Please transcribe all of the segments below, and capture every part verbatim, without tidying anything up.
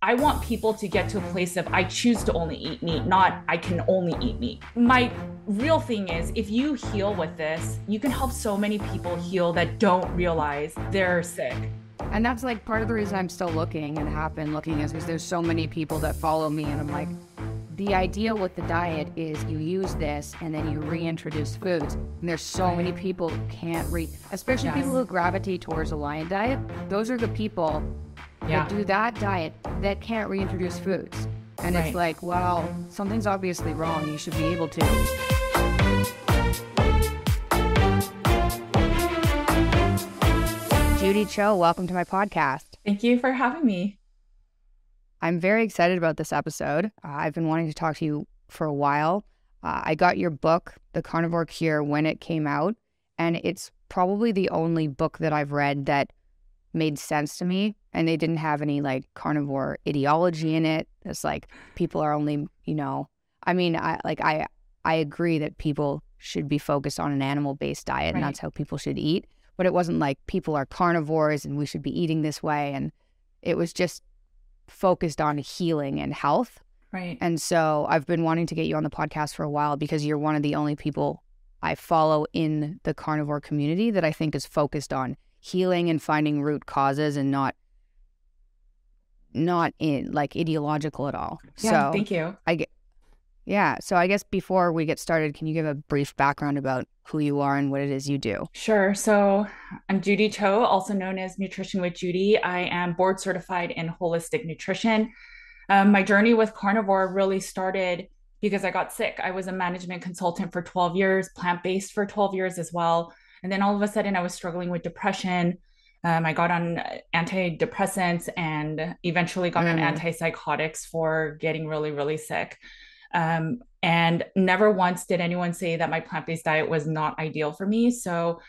I want people to get to a place of I choose to only eat meat, not I can only eat meat. My real thing is if you heal with this, you can help so many people heal that don't realize they're sick. And that's like part of the reason I'm still looking and have been looking is because there's so many people that follow me and I'm like, the idea with the diet is you use this and then you reintroduce foods. And there's so many people who can't re, especially yes. people who gravitate towards a lion diet. Those are the people yeah. that do that diet that can't reintroduce foods. And right. it's like, well, something's obviously wrong. You should be able to. Judy Cho, welcome to my podcast. Thank you for having me. I'm very excited about this episode. Uh, I've been wanting to talk to you for a while. Uh, I got your book, The Carnivore Cure, when it came out, and it's probably the only book that I've read that made sense to me, and they didn't have any like carnivore ideology in it. It's like people are only, you know, I mean, I like I I agree that people should be focused on an animal-based diet, right. and that's how people should eat. But it wasn't like people are carnivores and we should be eating this way. And it was just focused on healing and health. Right. And so I've been wanting to get you on the podcast for a while because you're one of the only people I follow in the carnivore community that I think is focused on healing and finding root causes and not not in like ideological at all. Yeah, so thank you. I get Yeah. So I guess before we get started, can you give a brief background about who you are and what it is you do? Sure. So I'm Judy Cho, also known as Nutrition with Judy. I am board certified in holistic nutrition. Um, my journey with carnivore really started because I got sick. I was a management consultant for twelve years, plant-based for twelve years as well. And then all of a sudden I was struggling with depression. Um, I got on antidepressants and eventually got mm. on antipsychotics for getting really, really sick. Um, and never once did anyone say that my plant-based diet was not ideal for me. So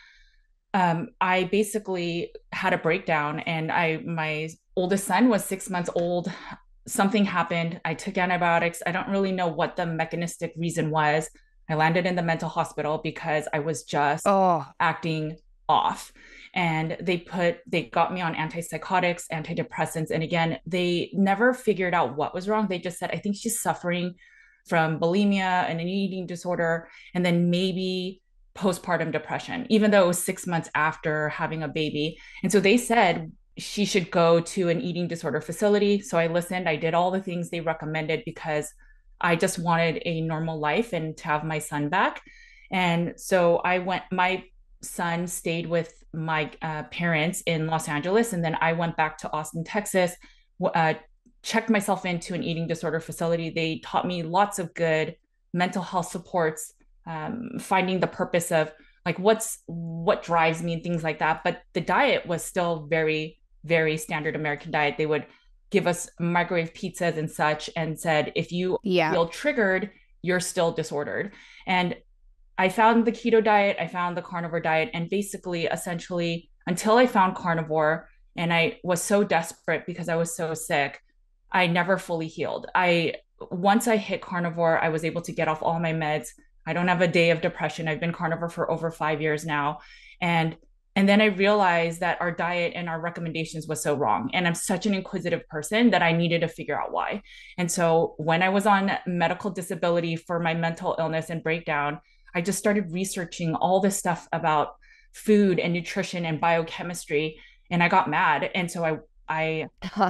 um, I basically had a breakdown and I, my oldest son was six months old. Something happened. I took antibiotics. I don't really know what the mechanistic reason was. I landed in the mental hospital because I was just oh. acting off. And they put, they got me on antipsychotics, antidepressants. And again, they never figured out what was wrong. They just said, I think she's suffering from bulimia and an eating disorder, and then maybe postpartum depression, even though it was six months after having a baby. And so they said she should go to an eating disorder facility. So I listened, I did all the things they recommended because I just wanted a normal life and to have my son back. And so I went, my son stayed with my uh, parents in Los Angeles. And then I went back to Austin, Texas, uh, checked myself into an eating disorder facility. They taught me lots of good mental health supports, um, finding the purpose of like what's what drives me and things like that. But the diet was still very, very standard American diet. They would give us microwave pizzas and such and said, if you yeah. feel triggered, you're still disordered. And I found the keto diet, I found the carnivore diet, and basically, essentially, until I found carnivore, and I was so desperate because I was so sick, I never fully healed. I once I hit carnivore, I was able to get off all my meds. I don't have a day of depression. I've been carnivore for over five years now. And and then I realized that our diet and our recommendations was so wrong. And I'm such an inquisitive person that I needed to figure out why. And so when I was on medical disability for my mental illness and breakdown, I just started researching all this stuff about food and nutrition and biochemistry. And I got mad. And so I I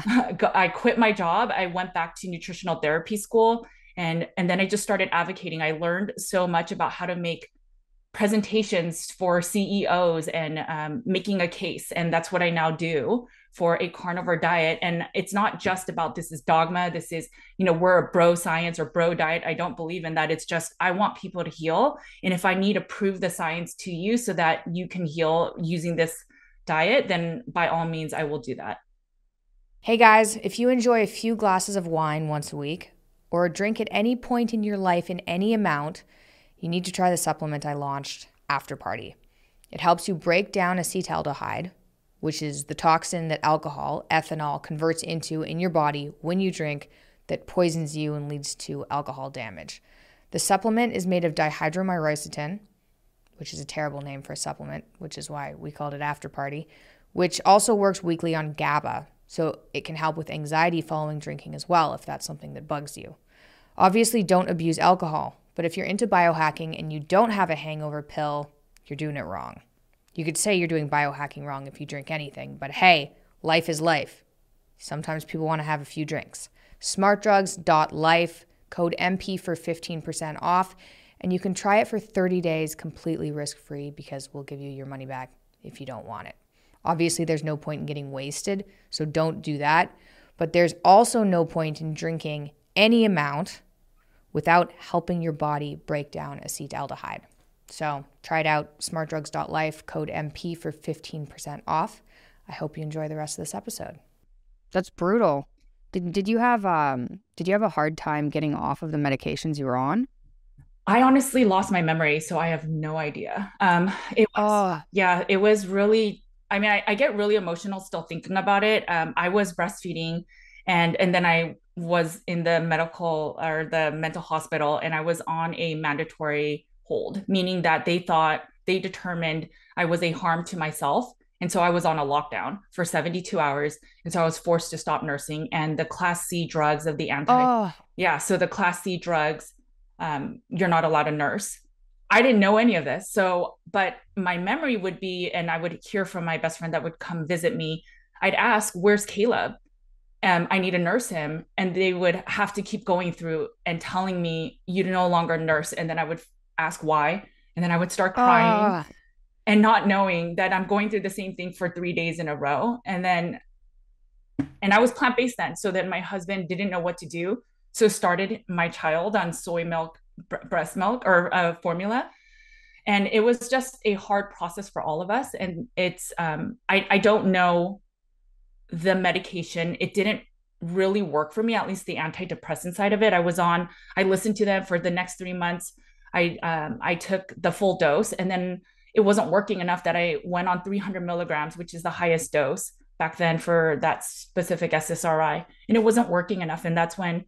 I quit my job. I went back to nutritional therapy school and and then I just started advocating. I learned so much about how to make presentations for C E Os and um, making a case. And that's what I now do for a carnivore diet. And it's not just about this is dogma. This is, you know, we're a bro science or bro diet. I don't believe in that. It's just, I want people to heal. And if I need to prove the science to you so that you can heal using this diet, then by all means, I will do that. Hey guys, if you enjoy a few glasses of wine once a week or a drink at any point in your life in any amount, you need to try the supplement I launched, After Party. It helps you break down acetaldehyde, which is the toxin that alcohol, ethanol, converts into in your body when you drink that poisons you and leads to alcohol damage. The supplement is made of dihydromyricetin, which is a terrible name for a supplement, which is why we called it After Party, which also works weekly on GABA. So it can help with anxiety following drinking as well, if that's something that bugs you. Obviously, don't abuse alcohol, but if you're into biohacking and you don't have a hangover pill, you're doing it wrong. You could say you're doing biohacking wrong if you drink anything, but hey, life is life. Sometimes people want to have a few drinks. smart drugs dot life, code M P for fifteen percent off, and you can try it for thirty days completely risk-free because we'll give you your money back if you don't want it. Obviously, there's no point in getting wasted, so don't do that. But there's also no point in drinking any amount without helping your body break down acetaldehyde. So try it out, smart drugs dot life, code M P for fifteen percent off. I hope you enjoy the rest of this episode. That's brutal. Did did you have um did you have a hard time getting off of the medications you were on? I honestly lost my memory, so I have no idea. Um, it was, Oh, yeah, it was really, I mean, I, I get really emotional still thinking about it. Um, I was breastfeeding and and then I was in the medical or the mental hospital and I was on a mandatory hold, meaning that they thought they determined I was a harm to myself. And so I was on a lockdown for seventy-two hours. And so I was forced to stop nursing. And the class C drugs of the anti, oh, yeah, so the class C drugs, um, you're not allowed to nurse. I didn't know any of this. So, but my memory would be, and I would hear from my best friend that would come visit me. I'd ask, where's Caleb? Um, I need to nurse him. And they would have to keep going through and telling me, you no longer nurse. And then I would ask why. And then I would start crying oh. and not knowing that I'm going through the same thing for three days in a row. And then, and I was plant-based then. So then my husband didn't know what to do. So started my child on soy milk, bre- breast milk or uh, formula. And it was just a hard process for all of us. And it's, um, I, I don't know the medication. It didn't really work for me, at least the antidepressant side of it. I was on, I listened to them for the next three months. I, um, I took the full dose and then it wasn't working enough that I went on three hundred milligrams, which is the highest dose back then for that specific S S R I. And it wasn't working enough. And that's when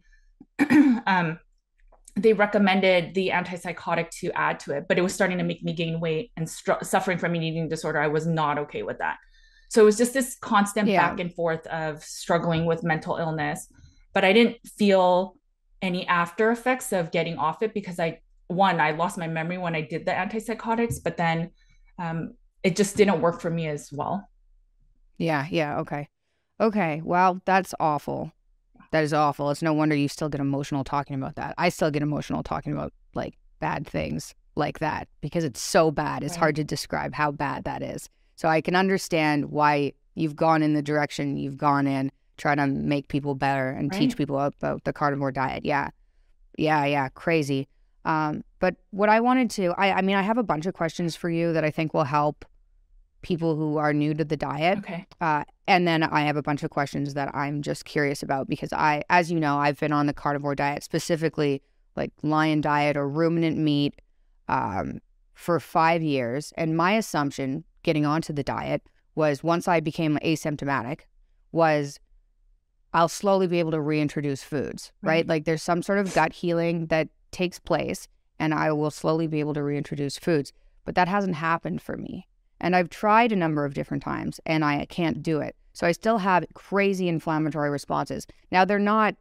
um, they recommended the antipsychotic to add to it, but it was starting to make me gain weight and str- suffering from an eating disorder. I was not okay with that. So it was just this constant Yeah. back and forth of struggling with mental illness, but I didn't feel any after effects of getting off it because I, one, I lost my memory when I did the antipsychotics, but then um, it just didn't work for me as well. Yeah, yeah, okay. Okay, well, that's awful. That is awful. It's no wonder you still get emotional talking about that. I still get emotional talking about like bad things like that because it's so bad. It's Right. hard to describe how bad that is. So I can understand why you've gone in the direction you've gone in, trying to make people better and Right. teach people about the carnivore diet. Yeah. Yeah, yeah, crazy. Um, but what I wanted to, I, I mean, I have a bunch of questions for you that I think will help people who are new to the diet. Okay. Uh, and then I have a bunch of questions that I'm just curious about because I, as you know, I've been on the carnivore diet, specifically like lion diet or ruminant meat, um, for five years. And my assumption getting onto the diet was once I became asymptomatic was I'll slowly be able to reintroduce foods, right? Right. Like there's some sort of gut healing that takes place and I will slowly be able to reintroduce foods. But that hasn't happened for me. And I've tried a number of different times and I can't do it. So I still have crazy inflammatory responses. Now they're not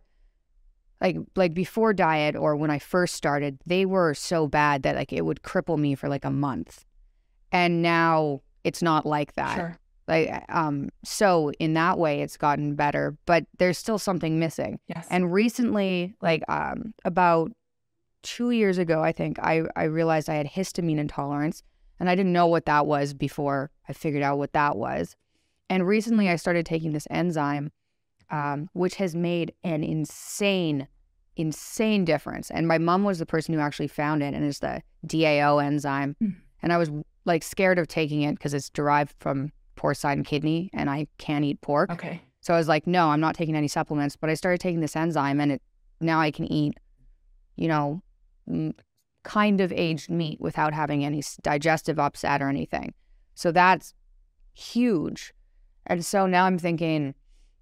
like like before diet or when I first started, they were so bad that like it would cripple me for like a month. And now it's not like that. Sure. Like um so in that way it's gotten better, but there's still something missing. Yes. And recently, like um about two years ago, I think I I realized I had histamine intolerance. And I didn't know what that was before I figured out what that was. And recently I started taking this enzyme, um, which has made an insane, insane difference. And my mom was the person who actually found it, and it's the D A O enzyme. Mm. And I was like scared of taking it because it's derived from porcine kidney and I can't eat pork. Okay. So I was like, no, I'm not taking any supplements. But I started taking this enzyme and it now I can eat, you know, m- kind of aged meat without having any s- digestive upset or anything. So that's huge. And so now I'm thinking,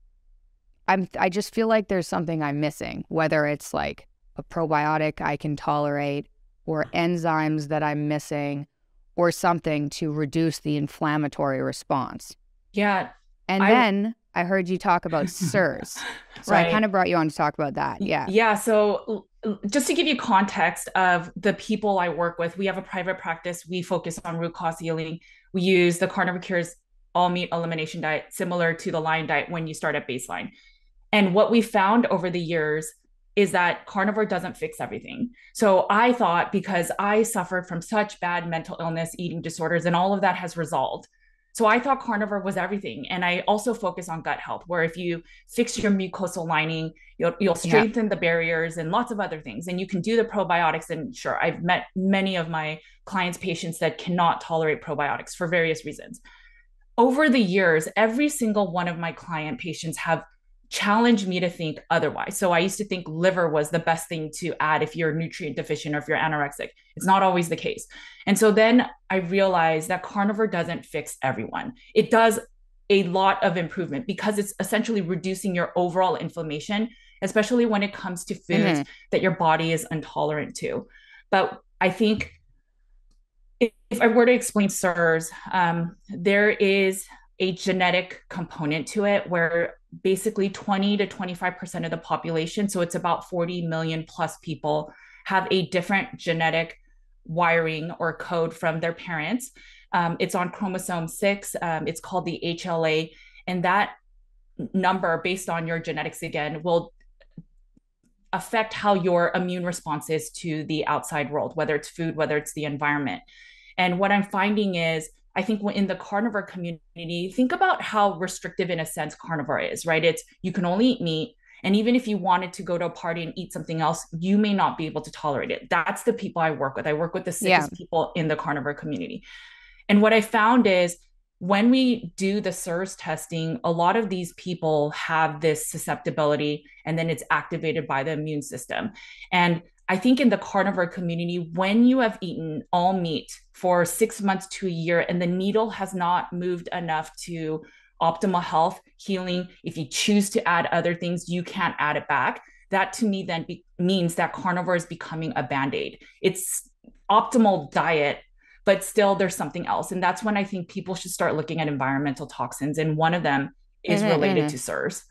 I'm, I just feel like there's something I'm missing, whether it's like a probiotic I can tolerate or enzymes that I'm missing or something to reduce the inflammatory response. Yeah. And I- then I heard you talk about S I R S. So I kind Right. of brought you on to talk about that. Yeah. Yeah. So, just to give you context of the people I work with, we have a private practice. We focus on root cause healing. We use the Carnivore Cure's all meat elimination diet, similar to the Lion diet when you start at baseline. And what we found over the years is that carnivore doesn't fix everything. So I thought, because I suffered from such bad mental illness, eating disorders, and all of that has resolved. So I thought carnivore was everything. And I also focus on gut health, where if you fix your mucosal lining, you'll, you'll Yeah. strengthen the barriers and lots of other things. And you can do the probiotics. And sure, I've met many of my clients' patients that cannot tolerate probiotics for various reasons. Over the years, every single one of my client patients have challenged me to think otherwise. So I used to think liver was the best thing to add if you're nutrient deficient or if you're anorexic. It's not always the case. And so then I realized that carnivore doesn't fix everyone. It does a lot of improvement because it's essentially reducing your overall inflammation, especially when it comes to foods Mm-hmm. that your body is intolerant to. But I think if I were to explain S I R S, um, there is a genetic component to it where basically twenty to twenty-five percent of the population, so it's about forty million plus people, have a different genetic wiring or code from their parents. Um, it's on chromosome six. Um, it's called the H L A. And that number, based on your genetics again, will affect how your immune response is to the outside world, whether it's food, whether it's the environment. And what I'm finding is, I think in the carnivore community, think about how restrictive, in a sense, carnivore is, right? It's you can only eat meat. And even if you wanted to go to a party and eat something else, you may not be able to tolerate it. That's the people I work with. I work with the Yeah. sickest people in the carnivore community. And what I found is when we do the S I R S testing, a lot of these people have this susceptibility and then it's activated by the immune system. And I think in the carnivore community, when you have eaten all meat for six months to a year and the needle has not moved enough to optimal health, healing, if you choose to add other things, you can't add it back. That to me then be- means that carnivore is becoming a band-aid. It's optimal diet, but still there's something else. And that's when I think people should start looking at environmental toxins. And one of them is Mm-hmm, related mm-hmm. to S I R S.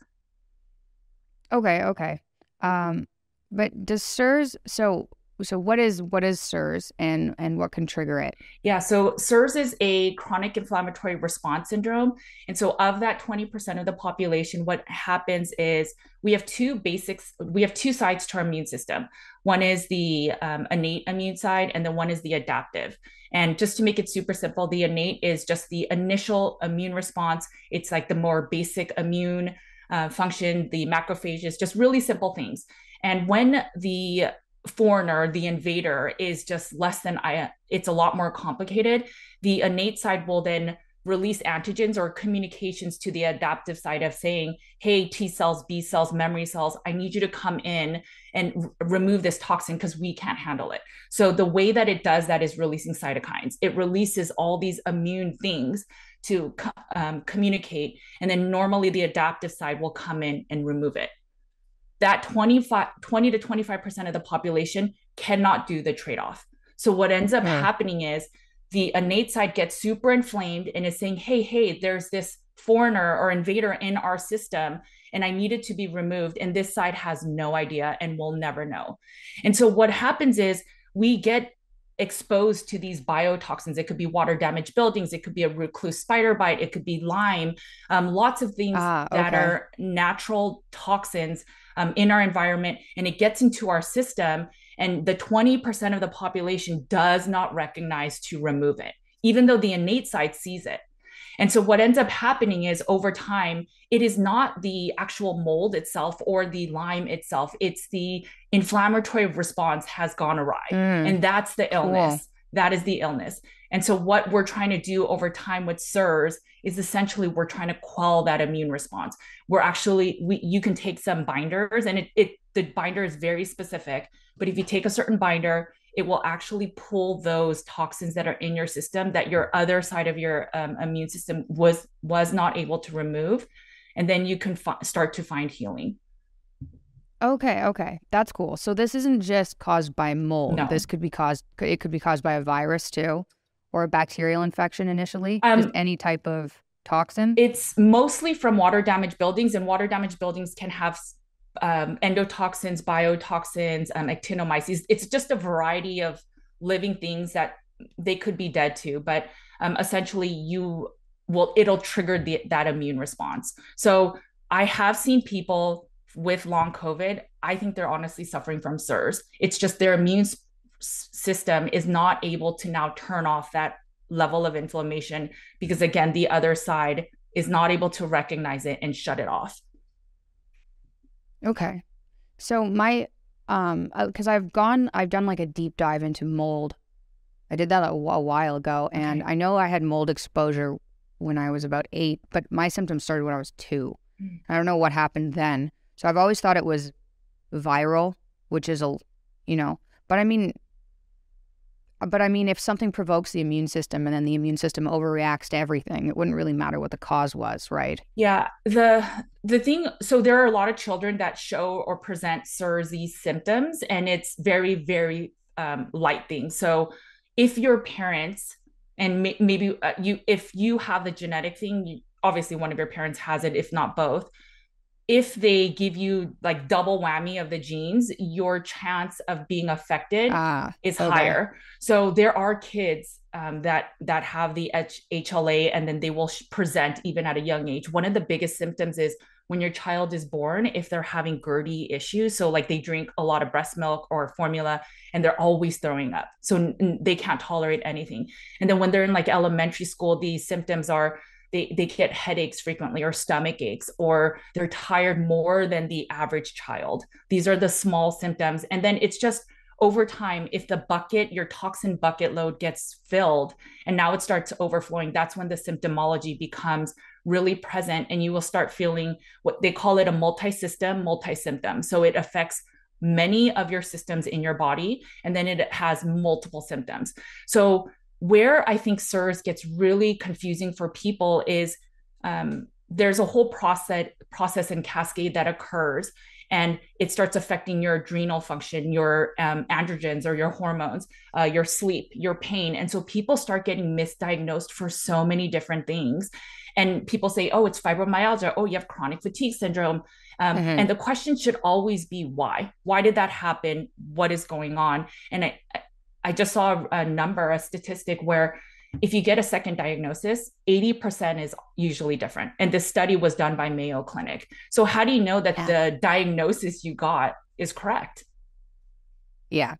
Okay, okay. Um, but does S I R S, so so what is what is S I R S and and what can trigger it? Yeah, so S I R S is a chronic inflammatory response syndrome. And so of that twenty percent of the population, what happens is we have two basics, we have two sides to our immune system. One is the um, innate immune side, and then one is the adaptive. And just to make it super simple, the innate is just the initial immune response. It's like the more basic immune uh, function, the macrophages, just really simple things. And when the foreigner, the invader, is just less than I, it's a lot more complicated. The innate side will then release antigens or communications to the adaptive side of saying, hey, T cells, B cells, memory cells, I need you to come in and r- remove this toxin because we can't handle it. So the way that it does that is releasing cytokines. It releases all these immune things to um, communicate. And then normally the adaptive side will come in and remove it. That twenty-five, twenty to twenty-five percent of the population cannot do the trade-off. So what ends up Hmm. happening is the innate side gets super inflamed and is saying, hey, hey, there's this foreigner or invader in our system and I need it to be removed. And this side has no idea and will never know. And so what happens is we get exposed to these biotoxins. It could be water damaged buildings, it could be a recluse spider bite, it could be Lyme, um, lots of things Ah, that okay. are natural toxins um, in our environment, and it gets into our system. And the twenty percent of the population does not recognize to remove it, even though the innate side sees it. And so what ends up happening is over time, it is not the actual mold itself or the Lyme itself. It's the inflammatory response has gone awry. Mm, And that's the cool. illness. That is the illness. And so what we're trying to do over time with S I R S is essentially we're trying to quell that immune response. We're actually, we, you can take some binders and it, it the binder is very specific, but if you take a certain binder, it will actually pull those toxins that are in your system that your other side of your um, immune system was was not able to remove, and then you can f- start to find healing. Okay, okay. That's cool. So this isn't just caused by mold. This No. could be caused, it could be caused by a virus too, or a bacterial infection initially. Just Um, any type of. toxin? It's mostly from water damaged buildings, and water damaged buildings can have um, endotoxins, biotoxins, um, actinomyces. It's just a variety of living things that they could be dead to, but um, essentially you will, it'll trigger the, that immune response. So I have seen people with long COVID. I think they're honestly suffering from SIRS. It's just their immune s- system is not able to now turn off that level of inflammation because, again, the other side is not able to recognize it and shut it off. Okay. So my, um, because I've gone, I've done like a deep dive into mold. I did that a, a while ago, and Okay. I know I had mold exposure when I was about eight, but my symptoms started when I was two. Mm. I don't know what happened then. So I've always thought it was viral, which is a, you know, but I mean, but I mean, if something provokes the immune system and then the immune system overreacts to everything, it wouldn't really matter what the cause was, right? Yeah, the the thing, so there are a lot of children that show or present SIRS symptoms, and it's very, very um, light things. So if your parents and may, maybe uh, you, if you have the genetic thing, you, obviously one of your parents has it, if not both. If they give you like double whammy of the genes, your chance of being affected Ah, is okay. higher. So there are kids um, that that have the H L A, and then they will sh- present even at a young age. One of the biggest symptoms is when your child is born, if they're having GERD issues, so like they drink a lot of breast milk or formula, and they're always throwing up, so n- they can't tolerate anything. And then when they're in like elementary school, these symptoms are they they get headaches frequently or stomach aches, or they're tired more than the average child. These are the small symptoms. And then it's just over time, if the bucket, your toxin bucket load gets filled and now it starts overflowing, that's when the symptomology becomes really present, and you will start feeling what they call it a multi-system, multi-symptom. So it affects many of your systems in your body, and then it has multiple symptoms. So where I think SIRS gets really confusing for people is um, there's a whole process process and cascade that occurs, and it starts affecting your adrenal function, your um, androgens or your hormones, uh, your sleep, your pain. And so people start getting misdiagnosed for so many different things. And people say, oh, it's fibromyalgia. Oh, you have chronic fatigue syndrome. Um, Mm-hmm. and the question should always be why? Why did that happen? What is going on? And I, I just saw a number, a statistic where if you get a second diagnosis, eighty percent is usually different. And this study was done by Mayo Clinic. So, how do you know that Yeah. the diagnosis you got is correct? Yeah.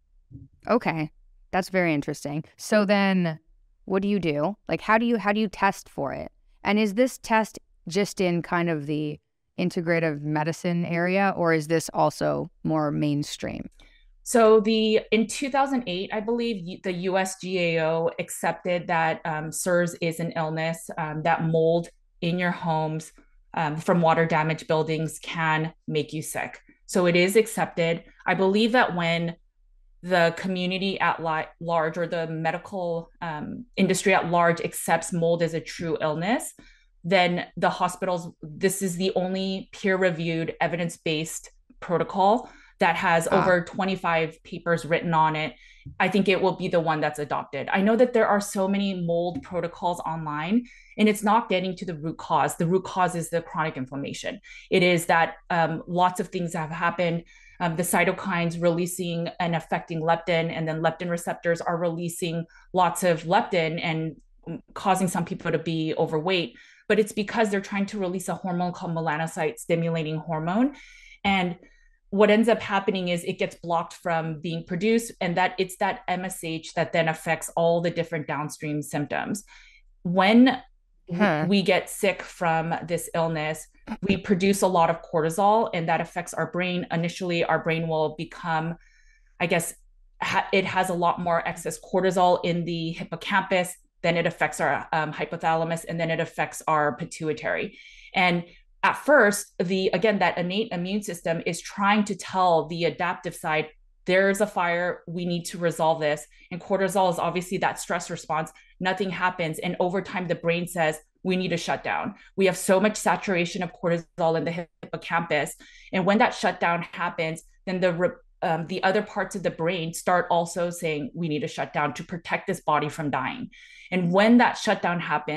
Okay. That's very interesting. So then what do you do? Like how do you how do you test for it? And is this test just in kind of the integrative medicine area, or is this also more mainstream? So the in two thousand eight, I believe the U S G A O accepted that um, SIRS is an illness, um, that mold in your homes um, from water damaged buildings can make you sick. So it is accepted. I believe that when the community at li- large, or the medical um, industry at large, accepts mold as a true illness, then the hospitals, this is the only peer reviewed, evidence based protocol that has Ah, over twenty-five papers written on it. I think it will be the one that's adopted. I know that there are so many mold protocols online, and it's not getting to the root cause. The root cause is the chronic inflammation. It is that um, lots of things have happened. Um, the cytokines releasing and affecting leptin, and then leptin receptors are releasing lots of leptin and causing some people to be overweight. But it's because they're trying to release a hormone called melanocyte stimulating hormone. And what ends up happening is it gets blocked from being produced, and that it's that M S H that then affects all the different downstream symptoms. When huh. we get sick from this illness, we produce a lot of cortisol, and that affects our brain. Initially, our brain will become, I guess, ha- it has a lot more excess cortisol in the hippocampus. Then it affects our um, hypothalamus, and then it affects our pituitary. And at first, the again, that innate immune system is trying to tell the adaptive side, there's a fire, we need to resolve this. And cortisol is obviously that stress response. Nothing happens. And over time, the brain says, we need to shut down. We have so much saturation of cortisol in the hippocampus. And when that shutdown happens, then the um, the other parts of the brain start also saying, we need to shut down to protect this body from dying. And when that shutdown happens,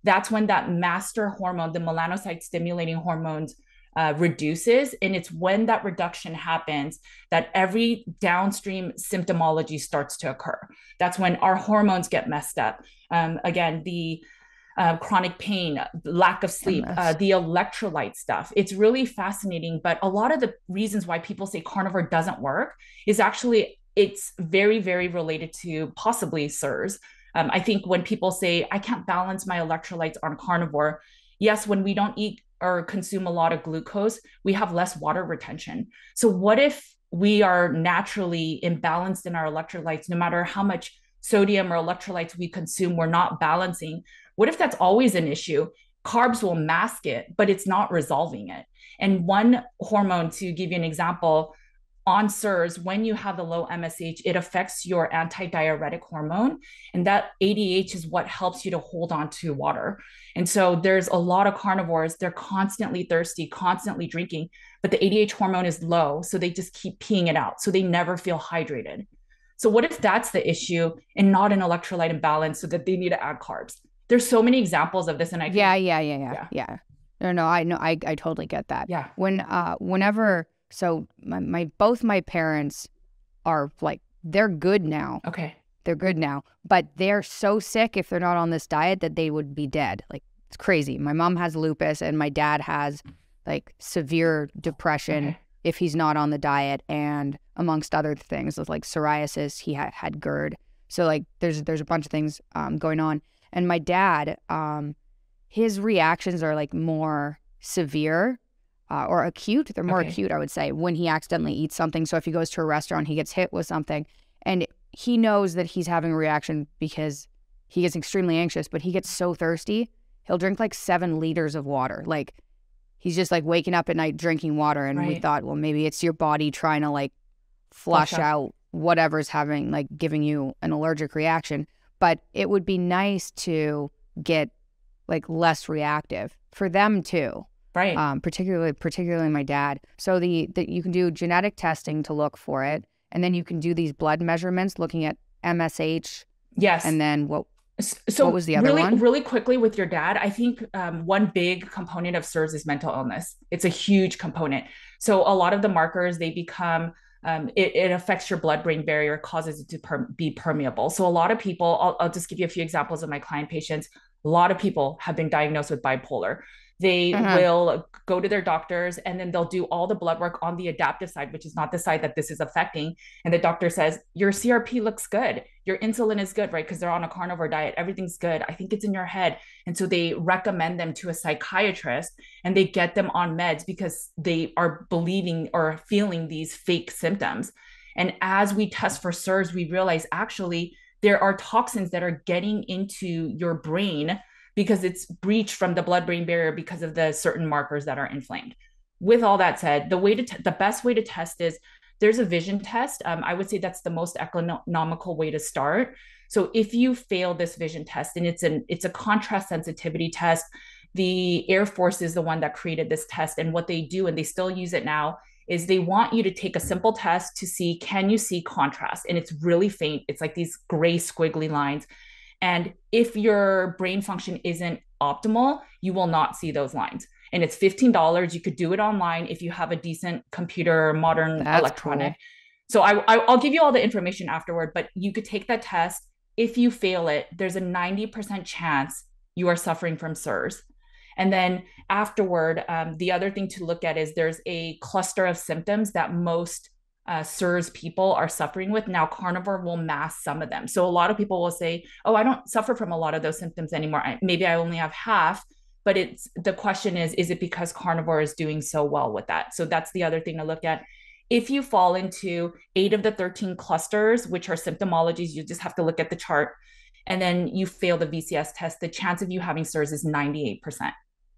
that's when that master hormone, the melanocyte stimulating hormones, uh, reduces. And it's when that reduction happens that every downstream symptomology starts to occur. That's when our hormones get messed up. Um, again, the uh, chronic pain, lack of sleep, uh, the electrolyte stuff. It's really fascinating. But a lot of the reasons why people say carnivore doesn't work is actually, it's very, very related to possibly C I R S. Um, I think when people say, I can't balance my electrolytes on carnivore, yes, when we don't eat or consume a lot of glucose, we have less water retention. So what if we are naturally imbalanced in our electrolytes, no matter how much sodium or electrolytes we consume, we're not balancing? What if that's always an issue? Carbs will mask it, but it's not resolving it. And one hormone, to give you an example, on C I R S, when you have the low M S H, it affects your antidiuretic hormone. And that A D H is what helps you to hold on to water. And so there's a lot of carnivores, they're constantly thirsty, constantly drinking, but the A D H hormone is low. So they just keep peeing it out. So they never feel hydrated. So what if that's the issue and not an electrolyte imbalance so that they need to add carbs? There's so many examples of this. And I yeah, can, yeah, yeah, yeah, yeah, yeah. No, no, I know. I, I totally get that. Yeah. When, uh, whenever, so my, my, both my parents are like, they're good now. Okay. They're good now, but they're so sick if they're not on this diet that they would be dead. Like, it's crazy. My mom has lupus and my dad has like severe depression okay. if he's not on the diet, and amongst other things with like psoriasis, he ha- had GERD. So like there's there's a bunch of things um, going on. And my dad, um, his reactions are like more severe uh, or acute. They're more okay. acute, I would say, when he accidentally eats something. So if he goes to a restaurant, he gets hit with something and he knows that he's having a reaction because he gets extremely anxious, but he gets so thirsty, he'll drink like seven liters of water. Like he's just like waking up at night drinking water. And right. we thought, well, maybe it's your body trying to like flush, flush out whatever's having, like giving you an allergic reaction. But it would be nice to get like less reactive for them too. Right. Um, particularly, particularly my dad. So the, the you can do genetic testing to look for it. And then you can do these blood measurements looking at M S H. Yes. And then what, so what was the other really, one? Really quickly with your dad, I think um, one big component of C I R S is mental illness. It's a huge component. So a lot of the markers, they become Um, it, it affects your blood-brain barrier, causes it to per- be permeable. So a lot of people, I'll, I'll just give you a few examples of my client patients. A lot of people have been diagnosed with bipolar. They uh-huh. will go to their doctors and then they'll do all the blood work on the adaptive side, which is not the side that this is affecting. And the doctor says, your C R P looks good. Your insulin is good, right? Because they're on a carnivore diet. Everything's good. I think it's in your head. And so they recommend them to a psychiatrist and they get them on meds because they are believing or feeling these fake symptoms. And as we test for C I R S, we realize actually there are toxins that are getting into your brain because it's breached from the blood-brain barrier because of the certain markers that are inflamed. With all that said, the way to t- the best way to test is there's a vision test. Um, I would say that's the most economical way to start. So if you fail this vision test, and it's an it's a contrast sensitivity test, the Air Force is the one that created this test, and what they do, and they still use it now, is they want you to take a simple test to see, can you see contrast? And it's really faint. It's like these gray squiggly lines. And if your brain function isn't optimal, you will not see those lines. And it's fifteen dollars. You could do it online if you have a decent computer, modern That's electronic. Cool. So I, I, I'll give you all the information afterward, but you could take that test. If you fail it, there's a ninety percent chance you are suffering from C I R S. And then afterward, um, the other thing to look at is there's a cluster of symptoms that most Uh, C I R S people are suffering with. Now, carnivore will mask some of them. So a lot of people will say, oh, I don't suffer from a lot of those symptoms anymore. I, maybe I only have half, but it's the question is, is it because carnivore is doing so well with that? So that's the other thing to look at. If you fall into eight of the thirteen clusters, which are symptomologies, you just have to look at the chart, and then you fail the V C S test, the chance of you having C I R S is ninety-eight percent.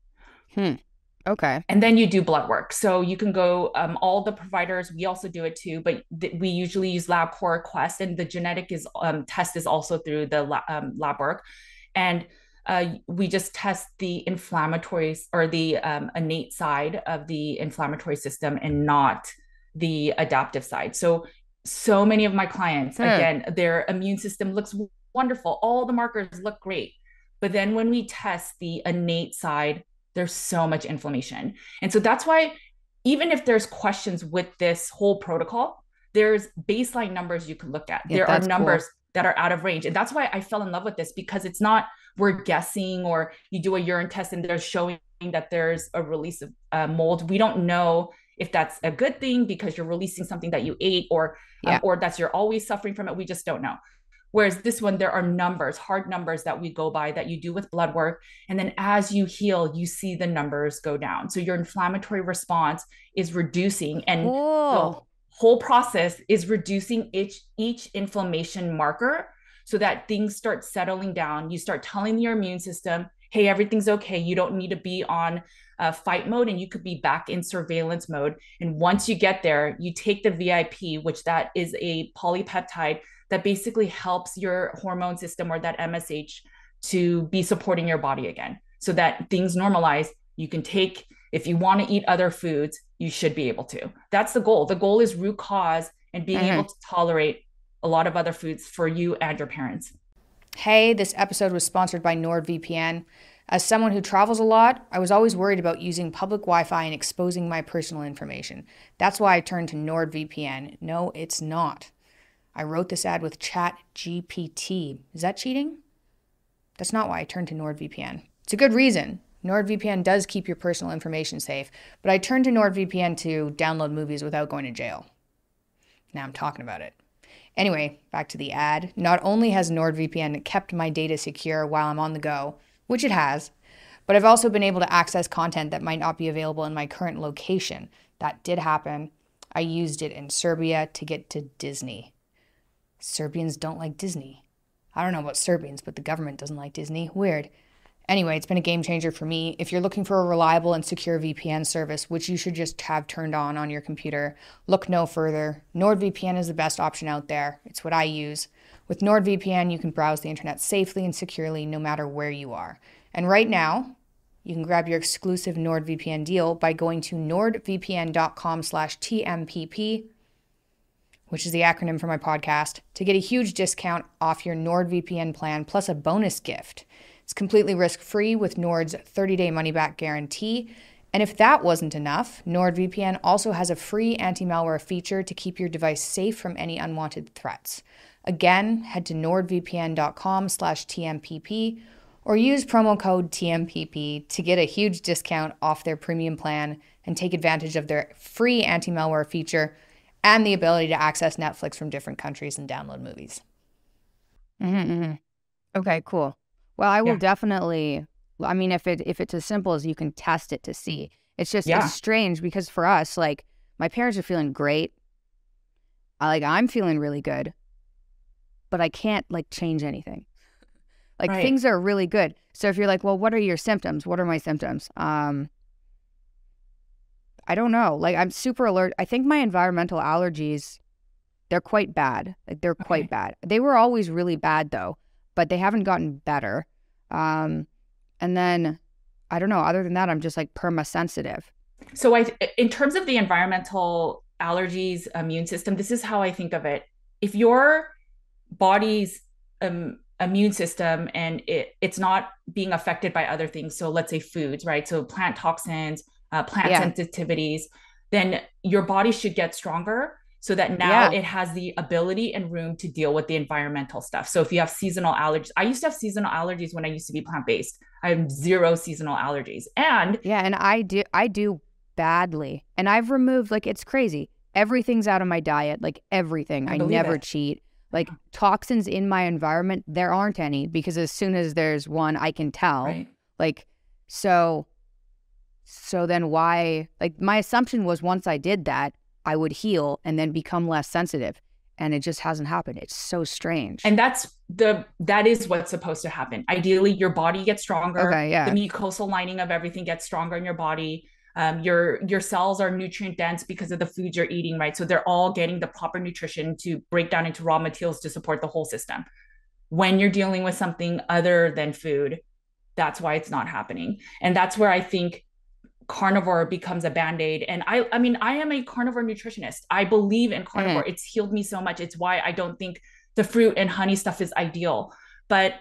Hmm. Okay. And then you do blood work. So you can go, um, all the providers, we also do it too, but th- we usually use LabCorp Quest, and the genetic is um, test is also through the la- um, lab work. And uh, we just test the inflammatory or the um, innate side of the inflammatory system and not the adaptive side. So, so many of my clients, hmm. again, their immune system looks wonderful. All the markers look great. But then when we test the innate side, there's so much inflammation. And so that's why, even if there's questions with this whole protocol, there's baseline numbers you can look at. Yeah, there are that's numbers cool. that are out of range. And that's why I fell in love with this, because it's not we're guessing, or you do a urine test and they're showing that there's a release of uh, mold. We don't know if that's a good thing because you're releasing something that you ate, or um, Yeah. or that's you're always suffering from it. We just don't know. Whereas this one, there are numbers, hard numbers that we go by that you do with blood work. And then as you heal, you see the numbers go down. So your inflammatory response is reducing. And the Cool. whole process is reducing each, each inflammation marker so that things start settling down. You start telling your immune system, hey, everything's okay. You don't need to be on uh, fight mode, and you could be back in surveillance mode. And once you get there, you take the V I P, which that is a polypeptide that basically helps your hormone system, or that M S H, to be supporting your body again so that things normalize. You can take, if you want to eat other foods, you should be able to. That's the goal. The goal is root cause and being mm-hmm. able to tolerate a lot of other foods for you and your parents. Hey, this episode was sponsored by NordVPN. As someone who travels a lot, I was always worried about using public Wi-Fi and exposing my personal information. That's why I turned to NordVPN. No, it's not. I wrote this ad with Chat G P T. Is that cheating? That's not why I turned to NordVPN. It's a good reason. NordVPN does keep your personal information safe, but I turned to NordVPN to download movies without going to jail. Now I'm talking about it. Anyway, back to the ad. Not only has NordVPN kept my data secure while I'm on the go, which it has, but I've also been able to access content that might not be available in my current location. That did happen. I used it in Serbia to get to Disney. Serbians don't like Disney. I don't know about Serbians, but the government doesn't like Disney. Weird. Anyway, it's been a game changer for me. If you're looking for a reliable and secure V P N service, which you should just have turned on on your computer, look no further. NordVPN is the best option out there. It's what I use. With NordVPN, you can browse the internet safely and securely no matter where you are. And right now, you can grab your exclusive NordVPN deal by going to nordvpn.com slash TMPP, which is the acronym for my podcast, to get a huge discount off your NordVPN plan plus a bonus gift. It's completely risk-free with Nord's thirty-day money-back guarantee. And if that wasn't enough, NordVPN also has a free anti-malware feature to keep your device safe from any unwanted threats. Again, head to nordvpn.com slash TMPP or use promo code T M P P to get a huge discount off their premium plan and take advantage of their free anti-malware feature and the ability to access Netflix from different countries and download movies. Mm-hmm, mm-hmm. Okay, cool. Well, I will Yeah. definitely, I mean, if it if it's as simple as you can test it to see. It's just, Yeah. it's strange because for us, like, my parents are feeling great. I, like, I'm feeling really good, but I can't, like, change anything. Like, Right. things are really good. So if you're like, well, what are your symptoms? What are my symptoms? Um, I don't know. Like, I'm super alert. I think my environmental allergies, they're quite bad. Like, they're quite Okay. bad. They were always really bad, though, but they haven't gotten better. Um, and then, I don't know. Other than that, I'm just, like, perma-sensitive. So I, in terms of the environmental allergies immune system, this is how I think of it. If your body's um, immune system and it it's not being affected by other things, so let's say foods, right? So plant toxins, uh, plant Yeah. sensitivities, then your body should get stronger so that now Yeah. it has the ability and room to deal with the environmental stuff. So if you have seasonal allergies, I used to have seasonal allergies when I used to be plant-based. I have zero seasonal allergies. And Yeah, and I do I do badly. And I've removed, like, it's crazy. Everything's out of my diet, like everything. I I believe never it. cheat. Like, toxins in my environment, there aren't any because as soon as there's one, I can tell. right. Like, so so then why, like, my assumption was once I did that, I would heal and then become less sensitive. And it just hasn't happened. It's so strange. And that's the that is what's supposed to happen. Ideally, your body gets stronger. Okay, yeah. The mucosal lining of everything gets stronger in your body. Um, your your cells are nutrient dense because of the foods you're eating, right? So they're all getting the proper nutrition to break down into raw materials to support the whole system. When you're dealing with something other than food, that's why it's not happening. And that's where I think carnivore becomes a band-aid. And I I mean, I am a carnivore nutritionist. I believe in carnivore. It's healed me so much. It's why I don't think the fruit and honey stuff is ideal. But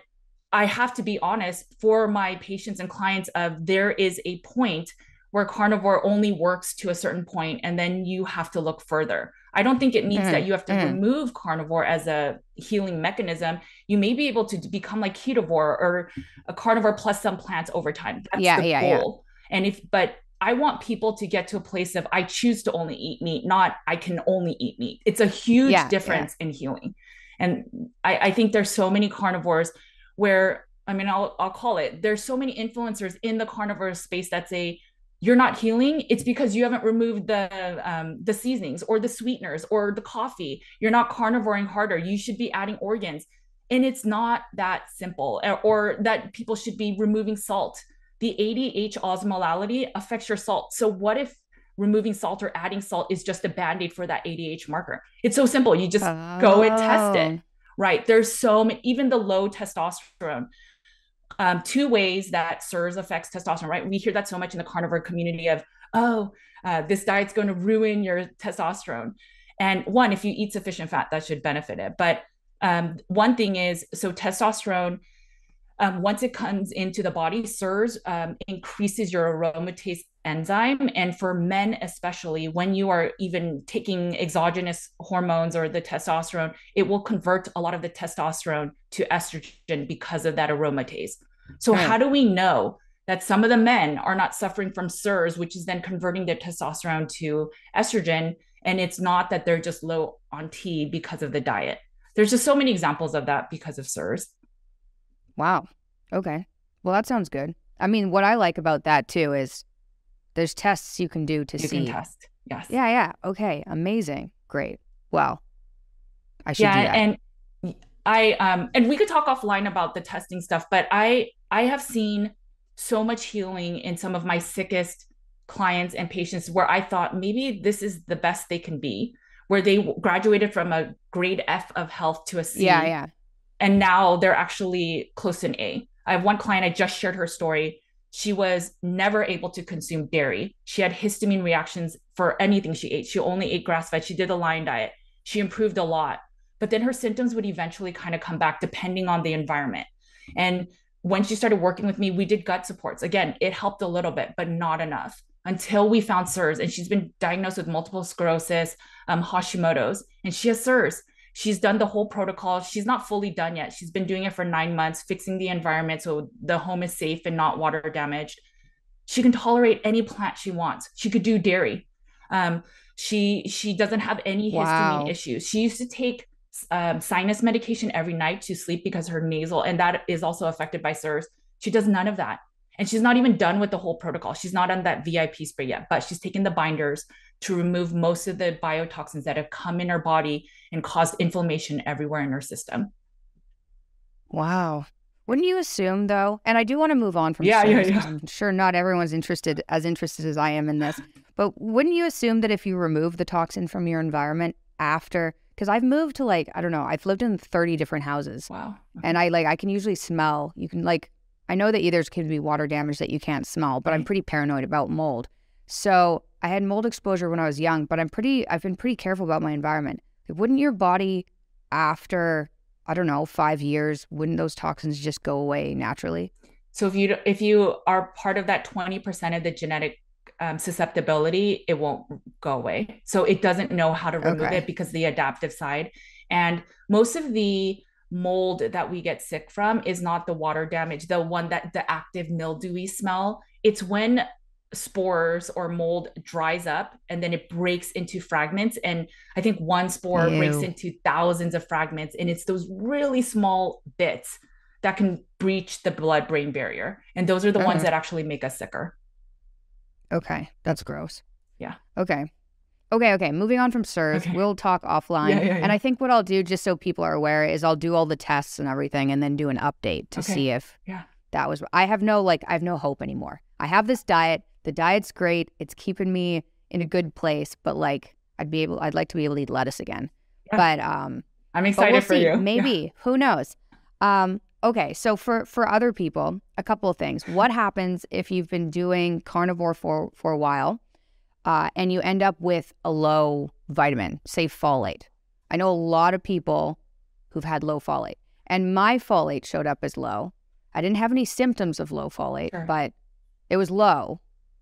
I have to be honest for my patients and clients of there is a point where carnivore only works to a certain point and then you have to look further. I don't think it means Mm, that you have to mm. remove carnivore as a healing mechanism. You may be able to become like ketovore or a carnivore plus some plants over time. That's Yeah, the yeah, yeah. goal. And if, but I want people to get to a place of I choose to only eat meat, not I can only eat meat. It's a huge Yeah, yeah. difference in healing. And I, I think there's so many carnivores where, I mean, I'll, I'll call it, there's so many influencers in the carnivore space that say, you're not healing, it's because you haven't removed the um, the seasonings or the sweeteners or the coffee. You're not carnivoring harder. You should be adding organs. And it's not that simple, or that people should be removing salt. The A D H osmolality affects your salt. So what if removing salt or adding salt is just a band-aid for that A D H marker? It's so simple. You just go and test it. Oh. Right. There's so many, even the low testosterone. Um, two ways that S I R S affects testosterone, right? We hear that so much in the carnivore community of, oh, uh, this diet's going to ruin your testosterone. And one, if you eat sufficient fat, that should benefit it. But um, one thing is, so testosterone, um, once it comes into the body, S I R S um, increases your aromatase enzyme. And for men, especially when you are even taking exogenous hormones or the testosterone, it will convert a lot of the testosterone to estrogen because of that aromatase. So Mm. how do we know that some of the men are not suffering from S I R S, which is then converting their testosterone to estrogen? And it's not that they're just low on T because of the diet. There's just so many examples of that because of S I R S. Wow. Okay. Well, that sounds good. I mean, what I like about that too is there's tests you can do to You see. can test. Yes. Yeah, yeah. Okay. Amazing. Great. Well, I should yeah, do that. And I um and we could talk offline about the testing stuff, but I I have seen so much healing in some of my sickest clients and patients where I thought maybe this is the best they can be, where they graduated from a grade F of health to a C. Yeah, yeah. And now they're actually close to an A. I have one client, I just shared her story. She was never able to consume dairy. She had histamine reactions for anything she ate. She only ate grass-fed. She did a Lion diet. She improved a lot. But then her symptoms would eventually kind of come back depending on the environment. And when she started working with me, we did gut supports. Again, it helped a little bit, but not enough until we found S I R S. And she's been diagnosed with multiple sclerosis, um, Hashimoto's, and she has S I R S. She's done the whole protocol. She's not fully done yet. She's been doing it for nine months, fixing the environment so the home is safe and not water damaged. She can tolerate any plant she wants. She could do dairy. Um, she she doesn't have any Wow. histamine issues. She used to take um, sinus medication every night to sleep because her nasal, and that is also affected by S I R S. She does none of that. And she's not even done with the whole protocol. She's not on that V I P spray yet, but she's taken the binders to remove most of the biotoxins that have come in her body and caused inflammation everywhere in her system. Wow. Wouldn't you assume, though, and I do want to move on from yeah, S I R S, yeah, yeah. I'm sure not everyone's interested as interested as I am in this, but wouldn't you assume that if you remove the toxin from your environment after, because I've moved to like, I don't know, I've lived in thirty different houses. Wow. Okay. And I like, I can usually smell, you can like, I know that there's could be water damage that you can't smell, but right. I'm pretty paranoid about mold. So I had mold exposure when I was young, but I'm pretty, I've been pretty careful about my environment. Wouldn't your body after, I don't know, five years, wouldn't those toxins just go away naturally? So if you if you are part of that twenty percent of the genetic um, susceptibility, it won't go away. So it doesn't know how to remove Okay. it because the adaptive side. And most of the mold that we get sick from is not the water damage, the one that the active mildewy smell. It's when spores or mold dries up and then it breaks into fragments. And I think one spore Ew. breaks into thousands of fragments. And it's those really small bits that can breach the blood-brain barrier. And those are the Uh-huh. ones that actually make us sicker. Okay. That's gross. Yeah. Okay. Okay, okay. Moving on from S I R S, Okay. we'll talk offline. Yeah, yeah, yeah. And I think what I'll do, just so people are aware, is I'll do all the tests and everything and then do an update to Okay. see if Yeah. that was, I have no, like, I have no hope anymore. I have this diet. The diet's great. It's keeping me in a good place, but like, I'd be able, I'd like to be able to eat lettuce again. Yeah. But, um, I'm but excited we'll for see. you. Maybe. Yeah. Who knows? Um, okay. So for, for other people, a couple of things. What happens if you've been doing carnivore for, for a while, uh, and you end up with a low vitamin, say folate? I know a lot of people who've had low folate, and my folate showed up as low. I didn't have any symptoms of low folate, Sure. but it was low.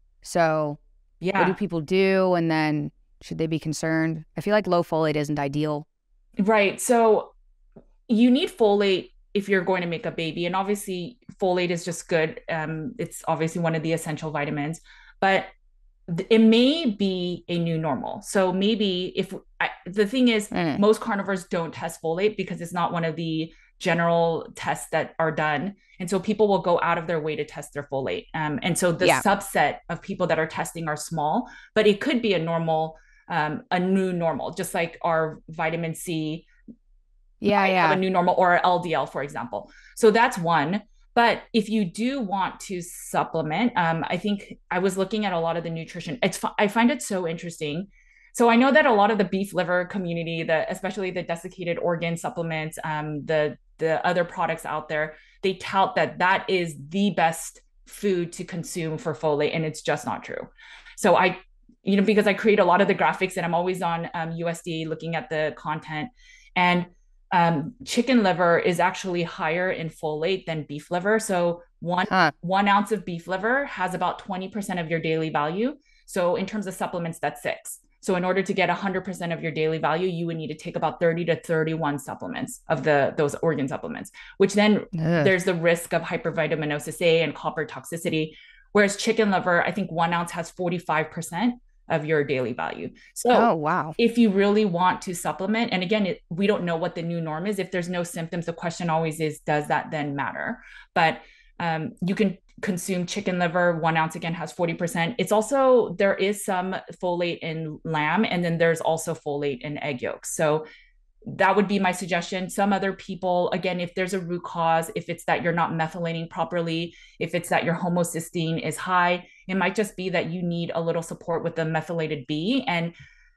So what do Yeah. people do? And then should they be concerned? I feel like low folate isn't ideal. Right. So you need folate if you're going to make a baby. And obviously, folate is just good. Um, it's obviously one of the essential vitamins, but it may be a new normal. So maybe if I, the thing is, Mm. most carnivores don't test folate because it's not one of the general tests that are done. And so people will go out of their way to test their folate. Um, and so the Yeah. subset of people that are testing are small, but it could be a normal, um, a new normal, just like our vitamin C Yeah, might have a yeah. new normal or L D L, for example. So that's one. But if you do want to supplement, um, I think I was looking at a lot of the nutrition. It's I find it so interesting. So I know that a lot of the beef liver community, the especially the desiccated organ supplements, um, the the other products out there, they tout that that is the best food to consume for folate, and it's just not true. So I, you know, because I create a lot of the graphics and I'm always on um, U S D A looking at the content, and um, chicken liver is actually higher in folate than beef liver. So one Huh. one ounce of beef liver has about twenty percent of your daily value. So in terms of supplements, that's six. So in order to get one hundred percent of your daily value, you would need to take about thirty to thirty-one supplements of the those organ supplements, which then Ugh. there's the risk of hypervitaminosis A and copper toxicity. Whereas chicken liver, I think one ounce has forty-five percent of your daily value. So Oh, wow. if you really want to supplement, and again, it, we don't know what the new norm is. If there's no symptoms, the question always is, does that then matter? But um, you can consume chicken liver. One ounce again has forty percent. It's also, there is some folate in lamb, and then there's also folate in egg yolks. So that would be my suggestion. Some other people, again, if there's a root cause, if it's that you're not methylating properly, if it's that your homocysteine is high, it might just be that you need a little support with the methylated B. And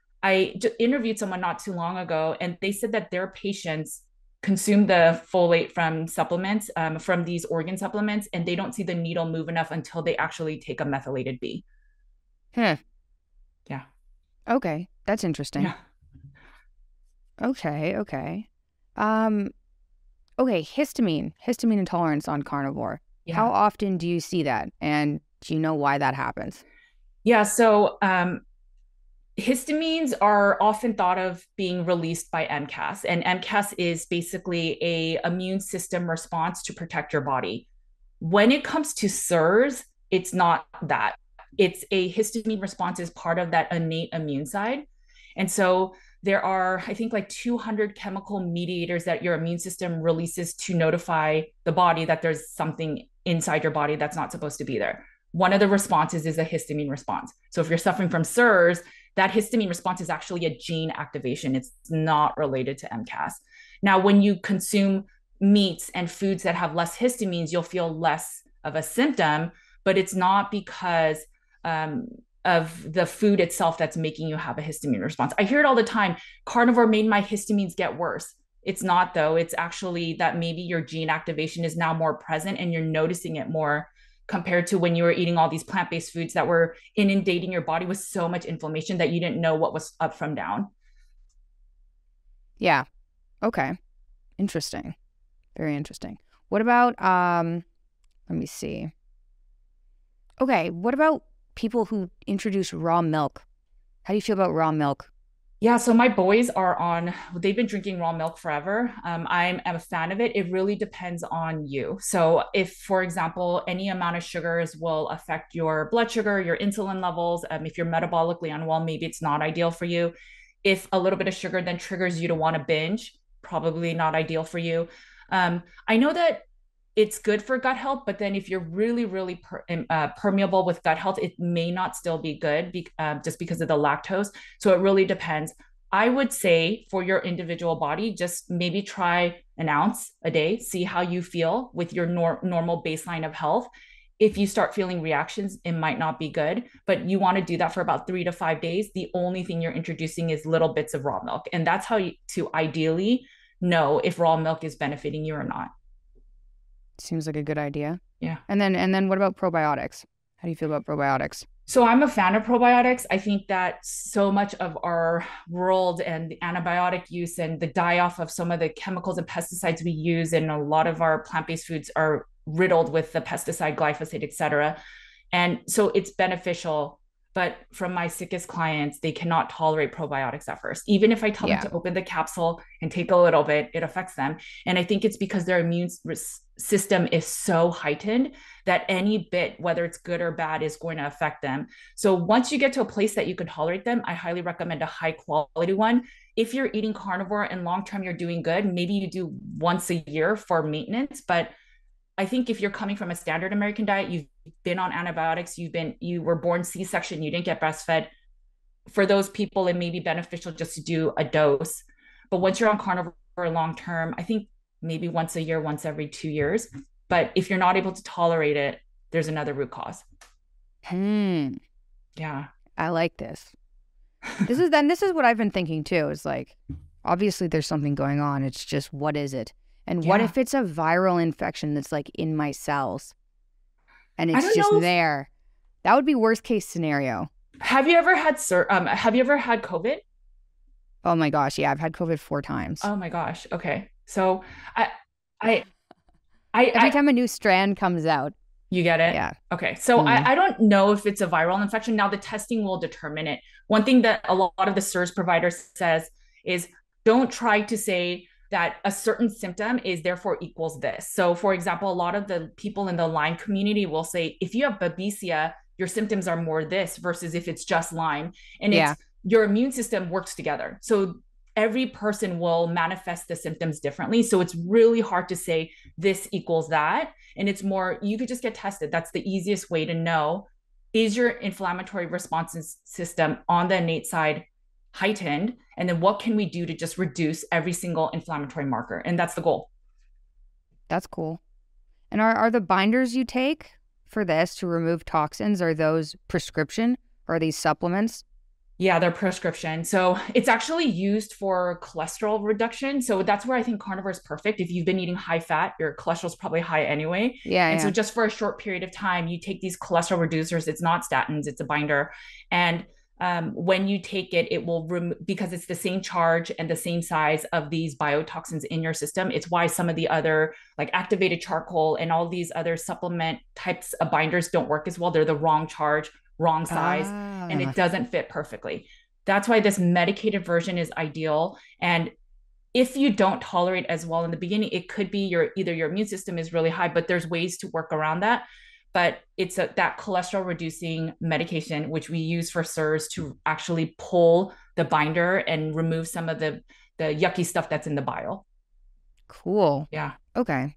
I j- interviewed someone not too long ago, and they said that their patients consume the folate from supplements, um, from these organ supplements, and they don't see the needle move enough until they actually take a methylated B. Huh. Yeah. Okay. That's interesting. Yeah. Okay, okay. Um, okay, histamine, histamine intolerance on carnivore. Yeah. How often do you see that? And do you know why that happens? Yeah. So um, histamines are often thought of being released by M C A S, and M C A S is basically a immune system response to protect your body. When it comes to S I R S, it's not that. It's a histamine response is part of that innate immune side. And so there are, I think, like two hundred chemical mediators that your immune system releases to notify the body that there's something inside your body that's not supposed to be there. One of the responses is a histamine response. So if you're suffering from S I R S, that histamine response is actually a gene activation. It's not related to M C A S. Now, when you consume meats and foods that have less histamines, you'll feel less of a symptom, but it's not because um, of the food itself that's making you have a histamine response. I hear it all the time. Carnivore made my histamines get worse. It's not, though. It's actually that maybe your gene activation is now more present and you're noticing it more compared to when you were eating all these plant-based foods that were inundating your body with so much inflammation that you didn't know what was up from down. Yeah. Okay. Interesting. Very interesting. What about, um, let me see. Okay. What about people who introduce raw milk? How do you feel about raw milk? Yeah, so my boys are on, they've been drinking raw milk forever. Um, I'm, I'm a fan of it. It really depends on you. So, if, for example, any amount of sugars will affect your blood sugar, your insulin levels, um, if you're metabolically unwell, maybe it's not ideal for you. If a little bit of sugar then triggers you to want to binge, probably not ideal for you. Um, I know that it's good for gut health, but then if you're really, really per, uh, permeable with gut health, it may not still be good be, uh, just because of the lactose. So it really depends. I would say for your individual body, just maybe try an ounce a day, see how you feel with your nor- normal baseline of health. If you start feeling reactions, it might not be good, but you want to do that for about three to five days. The only thing you're introducing is little bits of raw milk. And that's how you, to ideally know if raw milk is benefiting you or not. Seems like a good idea. Yeah. And then, and then what about probiotics? How do you feel about probiotics? So I'm a fan of probiotics. I think that so much of our world and the antibiotic use and the die off of some of the chemicals and pesticides we use in a lot of our plant-based foods are riddled with the pesticide glyphosate, et cetera. And so it's beneficial. But from my sickest clients, they cannot tolerate probiotics at first. Even if I tell Yeah. them to open the capsule and take a little bit, it affects them. And I think it's because their immune system is so heightened that any bit, whether it's good or bad, is going to affect them. So once you get to a place that you can tolerate them, I highly recommend a high quality one. If you're eating carnivore and long term you're doing good, maybe you do once a year for maintenance. But I think if you're coming from a standard American diet, you've been on antibiotics, you've been, you were born C-section, you didn't get breastfed. For those people, it may be beneficial just to do a dose. But once you're on carnivore long term, I think maybe once a year, once every two years. But if you're not able to tolerate it, there's another root cause. Hmm. Yeah. I like this. This is then this is what I've been thinking too. Is like, obviously there's something going on. It's just, what is it? And what Yeah. if it's a viral infection that's like in my cells and I it's don't just know if- there? That would be worst case scenario. Have you ever had sir? Um, have you ever had COVID? Oh my gosh, yeah, I've had COVID four times. Oh my gosh. Okay. So I, I, I, Every I time a new strand comes out. you get it? Yeah. Okay. So Mhm. I, I don't know if it's a viral infection. Now the testing will determine it. One thing that a lot of the S I R S providers says is don't try to say that a certain symptom is therefore equals this. So for example, a lot of the people in the Lyme community will say, if you have Babesia, your symptoms are more this versus if it's just Lyme. And Yeah. it's your immune system works together. So every person will manifest the symptoms differently. So it's really hard to say this equals that. And it's more, you could just get tested. That's the easiest way to know, is your inflammatory response system on the innate side heightened? And then what can we do to just reduce every single inflammatory marker? And that's the goal. That's cool. And are, are the binders you take for this to remove toxins, are those prescription or are these supplements? Yeah, they're prescription. So it's actually used for cholesterol reduction. So that's where I think carnivore is perfect. If you've been eating high fat, your cholesterol is probably high anyway. Yeah. And yeah. so just for a short period of time, you take these cholesterol reducers. It's not statins, it's a binder. And um, when you take it, it will, rem- because it's the same charge and the same size of these biotoxins in your system. It's why some of the other like activated charcoal and all these other supplement types of binders don't work as well. They're the wrong charge, wrong size, Ah. and it doesn't fit perfectly. That's why this medicated version is ideal. And if you don't tolerate as well in the beginning, it could be your either your immune system is really high, but there's ways to work around that. But it's a, that cholesterol reducing medication, which we use for S I R S to actually pull the binder and remove some of the, the yucky stuff that's in the bile. Cool. Yeah. Okay.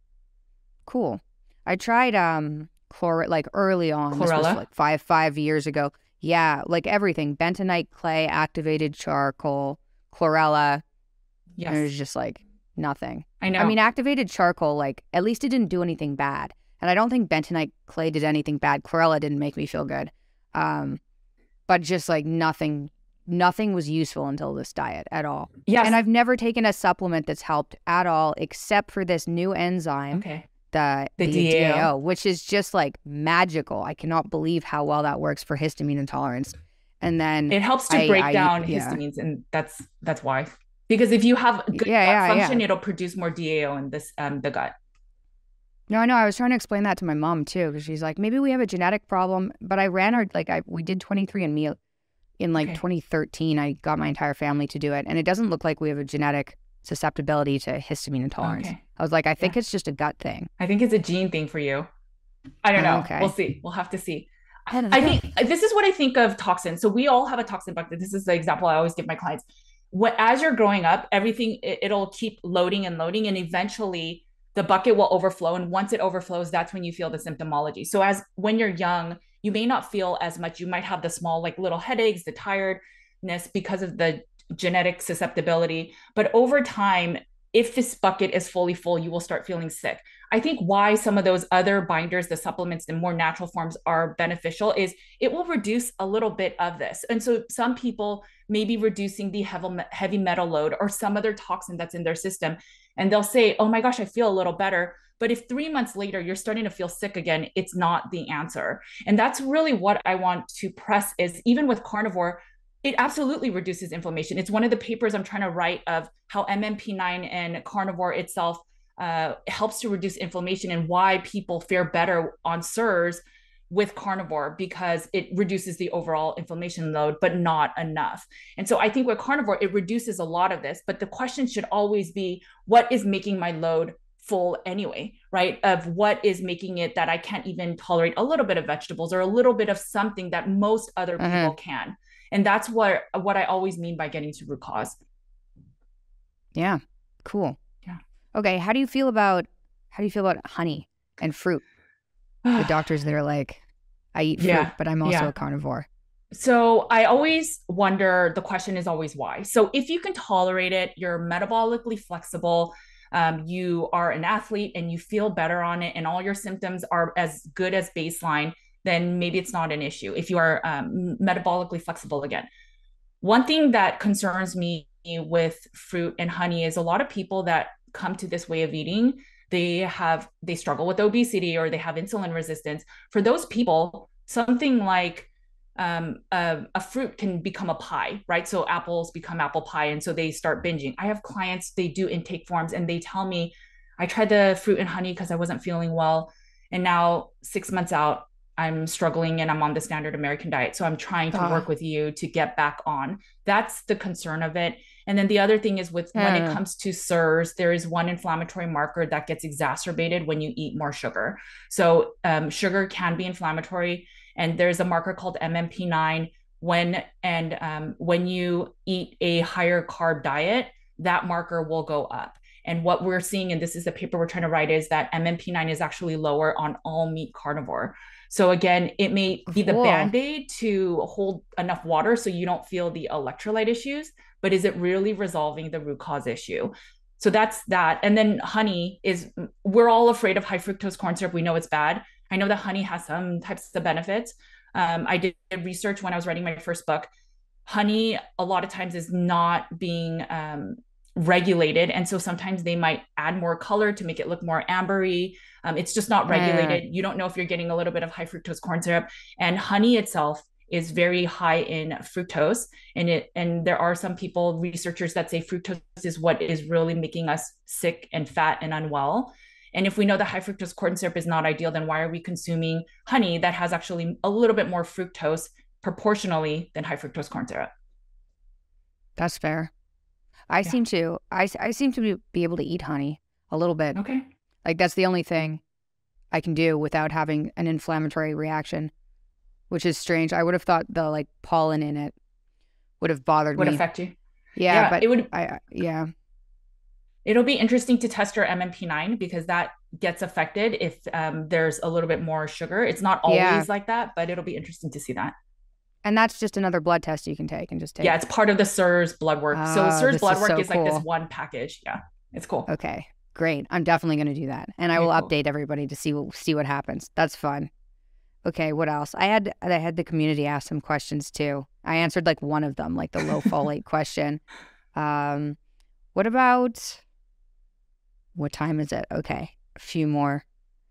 Cool. I tried um chlor like early on. This was Chlorella? like five five years ago. Yeah, like everything. Bentonite clay, activated charcoal, chlorella. Yes. And it was just like nothing. I know. I mean, activated charcoal, like at least it didn't do anything bad. And I don't think bentonite clay did anything bad. Chlorella didn't make me feel good. Um, but just like nothing, nothing was useful until this diet at all. yes. And I've never taken a supplement that's helped at all, except for this new enzyme, okay. the, The the D A O. D A O, which is just like magical. I cannot believe how well that works for histamine intolerance. And then It helps to I- break I- down yeah. histamines, and that's that's why. Because if you have good Yeah, gut yeah, yeah. function, it'll produce more D A O in this um the gut. No, I know. I was trying to explain that to my mom too, because she's like, maybe we have a genetic problem. But I ran our like I we did twenty-three and me in like Okay. twenty thirteen. I got my entire family to do it, and it doesn't look like we have a genetic susceptibility to histamine intolerance. Okay. I was like, I think Yeah. it's just a gut thing. I think it's a gene thing for you. I don't know. Okay. We'll see. We'll have to see. I don't I know. think this is what I think of toxins. So we all have a toxin bucket. This is the example I always give my clients. What, as you're growing up, everything, it, it'll keep loading and loading, and eventually the bucket will overflow. And once it overflows, that's when you feel the symptomology. So as when you're young, you may not feel as much. You might have the small, like little headaches, the tiredness because of the genetic susceptibility. But over time, if this bucket is fully full, you will start feeling sick. I think why some of those other binders, the supplements, the more natural forms are beneficial is it will reduce a little bit of this. And so some people may be reducing the heavy metal load or some other toxin that's in their system. And they'll say, oh my gosh, I feel a little better. But if three months later you're starting to feel sick again, it's not the answer. And that's really what I want to press is even with carnivore, it absolutely reduces inflammation. It's one of the papers I'm trying to write of how M M P nine and carnivore itself uh, helps to reduce inflammation, and why people fare better on S I R S with carnivore, because it reduces the overall inflammation load, but not enough. And so I think with carnivore, it reduces a lot of this, but the question should always be, what is making my load full anyway, right? Of what is making it that I can't even tolerate a little bit of vegetables or a little bit of something that most other people uh-huh. can. And that's what, what I always mean by getting to root cause. Yeah. Cool. Yeah. Okay. How do you feel about, how do you feel about honey and fruit? The doctors that are like, I eat fruit, yeah. but I'm also yeah. a carnivore. So I always wonder, the question is always why. So if you can tolerate it, you're metabolically flexible, um, you are an athlete and you feel better on it, and all your symptoms are as good as baseline, then maybe it's not an issue if you are um, metabolically flexible again. One thing that concerns me with fruit and honey is a lot of people that come to this way of eating, they have, they struggle with obesity or they have insulin resistance. For those people, something like um, a, a fruit can become a pie, right? So apples become apple pie. And so they start binging. I have clients, they do intake forms and they tell me, I tried the fruit and honey because I wasn't feeling well. And now six months out, I'm struggling and I'm on the standard American diet. So I'm trying to uh. work with you to get back on. That's the concern of it. And then the other thing is with when it comes to S I R S, there is one inflammatory marker that gets exacerbated when you eat more sugar. So um, sugar can be inflammatory, and there's a marker called M M P nine. When and um, when you eat a higher carb diet, that marker will go up. And what we're seeing, and this is the paper we're trying to write, is that M M P nine is actually lower on all meat carnivore. So again, it may be the cool. Band-Aid to hold enough water so you don't feel the electrolyte issues, but is it really resolving the root cause issue? So that's that. And then honey is, we're all afraid of high fructose corn syrup. We know it's bad. I know that honey has some types of benefits. Um, I did research when I was writing my first book. Honey, a lot of times, is not being um, regulated. And so sometimes they might add more color to make it look more ambery. Um, it's just not regulated. Mm. You don't know if you're getting a little bit of high fructose corn syrup. And honey itself is very high in fructose. And it and there are some people, researchers, that say fructose is what is really making us sick and fat and unwell. And if we know that high fructose corn syrup is not ideal, then why are we consuming honey that has actually a little bit more fructose proportionally than high fructose corn syrup? That's fair. I yeah. seem to, I, I seem to be, be able to eat honey a little bit. Okay. Like that's the only thing I can do without having an inflammatory reaction, which is strange. I would have thought the like pollen in it would have bothered would me. Would affect you. Yeah, yeah, but it would. I, yeah. It'll be interesting to test your M M P nine because that gets affected if um, there's a little bit more sugar. It's not always yeah. like that, but it'll be interesting to see that. And that's just another blood test you can take and just take. Yeah, it's part of the S I R S blood work. Oh, so S I R S blood is work so is cool. like this one package. Yeah, it's cool. Okay, great. I'm definitely going to do that. And I Very will cool. update everybody to see what, see what happens. That's fun. Okay, what else? I had I had the community ask some questions too. I answered like one of them, like the low folate question. Um, what about, what time is it? Okay, a few more.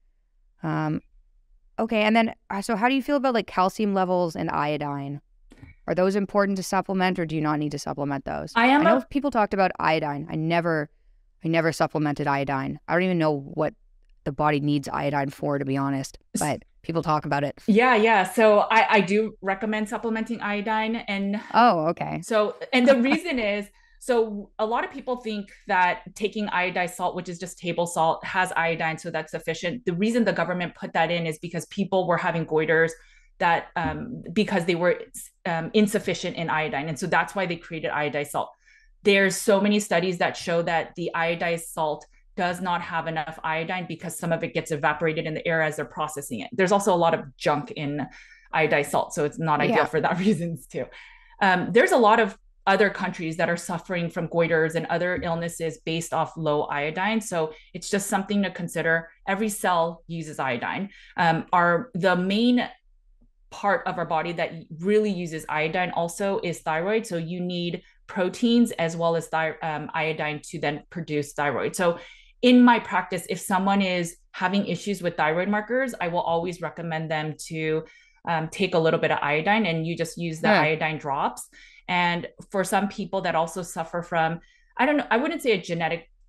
Um, okay, and then, so how do you feel about like calcium levels and iodine? Are those important to supplement, or do you not need to supplement those? I am. I know a- people talked about iodine. I never, I never supplemented iodine. I don't even know what the body needs iodine for, to be honest, but people talk about it. Yeah, yeah. So I, I do recommend supplementing iodine. And oh, okay. So, and the reason is, so a lot of people think that taking iodized salt, which is just table salt, has iodine, so that's sufficient. The reason the government put that in is because people were having goiters that um, because they were um, insufficient in iodine. And so that's why they created iodized salt. There's so many studies that show that the iodized salt does not have enough iodine because some of it gets evaporated in the air as they're processing it. There's also a lot of junk in iodized salt, so it's not ideal yeah. for that reasons too. Um, there's a lot of other countries that are suffering from goiters and other illnesses based off low iodine. So it's just something to consider. Every cell uses iodine. Um, our the main part of our body that really uses iodine also is thyroid. So you need proteins as well as thi- um, iodine to then produce thyroid. So in my practice, if someone is having issues with thyroid markers, I will always recommend them to um, take a little bit of iodine, and you just use the yeah. iodine drops. And for some people that also suffer from, I don't know, I wouldn't say a genetic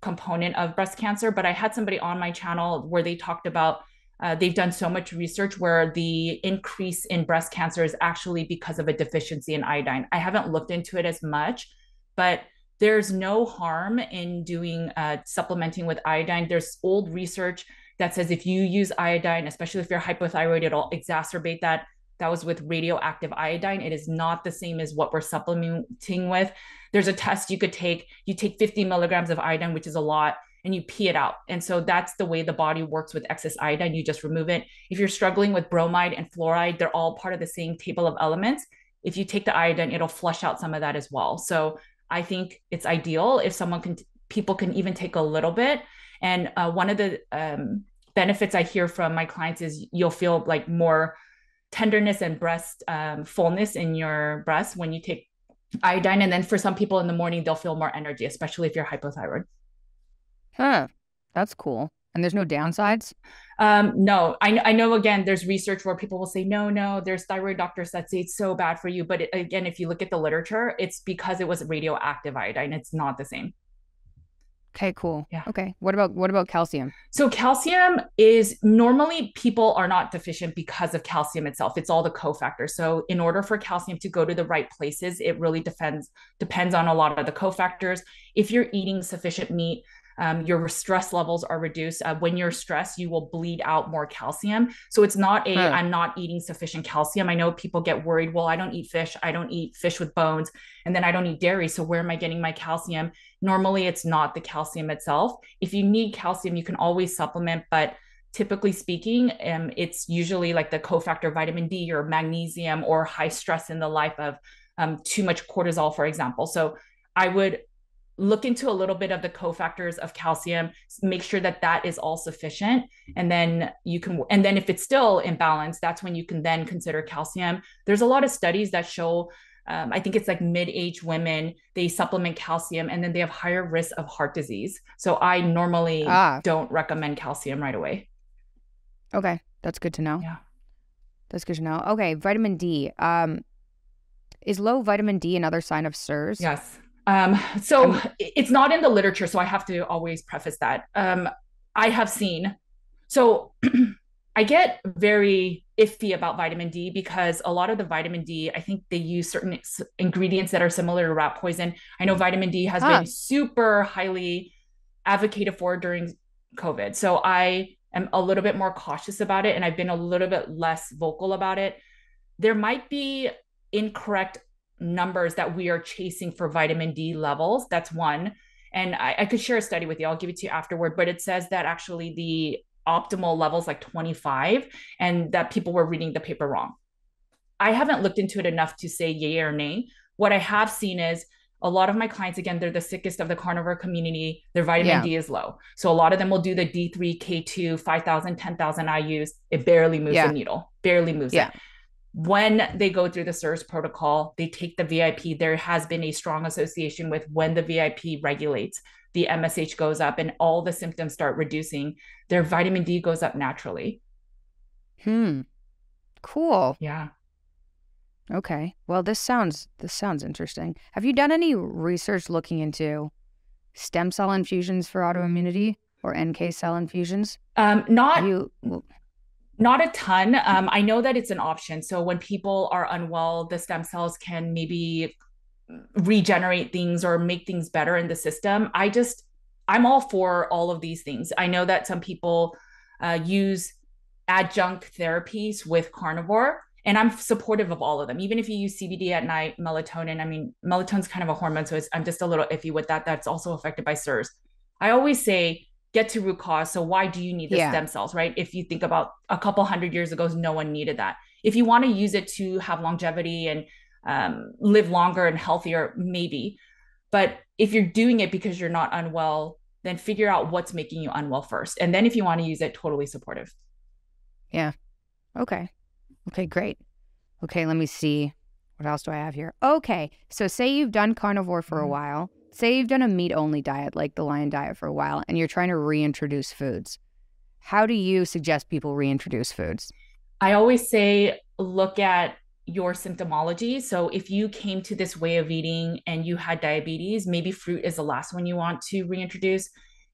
component of breast cancer, but I had somebody on my channel where they talked about uh, they've done so much research where the increase in breast cancer is actually because of a deficiency in iodine. I haven't looked into it as much, but there's no harm in doing uh, supplementing with iodine. There's old research that says if you use iodine, especially if you're hypothyroid, it'll exacerbate that. That was with radioactive iodine. It is not the same as what we're supplementing with. There's a test you could take. You take fifty milligrams of iodine, which is a lot, and you pee it out. And so that's the way the body works with excess iodine. You just remove it. If you're struggling with bromide and fluoride, they're all part of the same table of elements. If you take the iodine, it'll flush out some of that as well. So I think it's ideal if someone can, people can even take a little bit. And uh, one of the um, benefits I hear from my clients is you'll feel like more tenderness and breast um, fullness in your breast when you take iodine. And then for some people in the morning, they'll feel more energy, especially if you're hypothyroid. Huh. That's cool. And there's no downsides? Um, no, I, I know, again, there's research where people will say, no, no, there's thyroid doctors that say it's so bad for you. But it, again, if you look at the literature, it's because it was radioactive iodine. It's not the same. Okay, cool. Yeah. Okay. What about what about calcium? So calcium is normally people are not deficient because of calcium itself. It's all the cofactors. So in order for calcium to go to the right places, it really depends depends on a lot of the cofactors. If you're eating sufficient meat, um, your stress levels are reduced. Uh, when you're stressed, you will bleed out more calcium. So it's not a, huh. I'm not eating sufficient calcium. I know people get worried. Well, I don't eat fish. I don't eat fish with bones. And then I don't eat dairy. So where am I getting my calcium? Normally, it's not the calcium itself. If you need calcium, you can always supplement, but typically speaking, um, it's usually like the cofactor vitamin D or magnesium or high stress in the life of um, too much cortisol, for example. So I would look into a little bit of the cofactors of calcium, make sure that that is all sufficient. And then you can, and then if it's still imbalanced, that's when you can then consider calcium. There's a lot of studies that show, um, I think it's like mid-aged women, they supplement calcium and then they have higher risk of heart disease. So I normally ah. don't recommend calcium right away. Okay. That's good to know. Yeah. That's good to know. Okay. Vitamin D. Um, is low vitamin D another sign of S I R S? Yes. Um, so um, it's not in the literature, so I have to always preface that. Um, I have seen, so I get very iffy about vitamin D because a lot of the vitamin D, I think they use certain ingredients that are similar to rat poison. I know vitamin D has huh. been super highly advocated for during COVID. So I am a little bit more cautious about it, and I've been a little bit less vocal about it. There might be incorrect numbers that we are chasing for vitamin D levels. That's one. And I, I could share a study with you. I'll give it to you afterward, but it says that actually the optimal levels like twenty-five and that people were reading the paper wrong. I haven't looked into it enough to say yay or nay. What I have seen is a lot of my clients, again, they're the sickest of the carnivore community. Their vitamin yeah. D is low. So a lot of them will do the D three, K two, five thousand, ten thousand I U's. It barely moves yeah. the needle, barely moves yeah. it. When they go through the S I R S protocol, they take the V I P. There has been a strong association with when the V I P regulates, the M S H goes up and all the symptoms start reducing. Their vitamin D goes up naturally. Hmm. Cool. Yeah. Okay. Well, this sounds this sounds interesting. Have you done any research looking into stem cell infusions for autoimmunity or N K cell infusions? Um, not. Have you, well, Not a ton. Um, I know that it's an option. So when people are unwell, the stem cells can maybe regenerate things or make things better in the system. I just, I'm all for all of these things. I know that some people uh, use adjunct therapies with carnivore, and I'm supportive of all of them. Even if you use C B D at night, melatonin, I mean, melatonin's kind of a hormone, so it's, I'm just a little iffy with that. That's also affected by S I R S. I always say, get to root cause. So why do you need the yeah. stem cells, right? If you think about a couple hundred years ago, no one needed that. If you want to use it to have longevity and um, live longer and healthier, maybe. But if you're doing it because you're not unwell, then figure out what's making you unwell first. And then if you want to use it, totally supportive. Yeah. Okay. Okay, great. Okay, let me see. What else do I have here? Okay. So say you've done carnivore for a while. Say you've done a meat-only diet like the Lion Diet for a while and you're trying to reintroduce foods. How do you suggest people reintroduce foods? I always say, look at your symptomology. So if you came to this way of eating and you had diabetes, maybe fruit is the last one you want to reintroduce.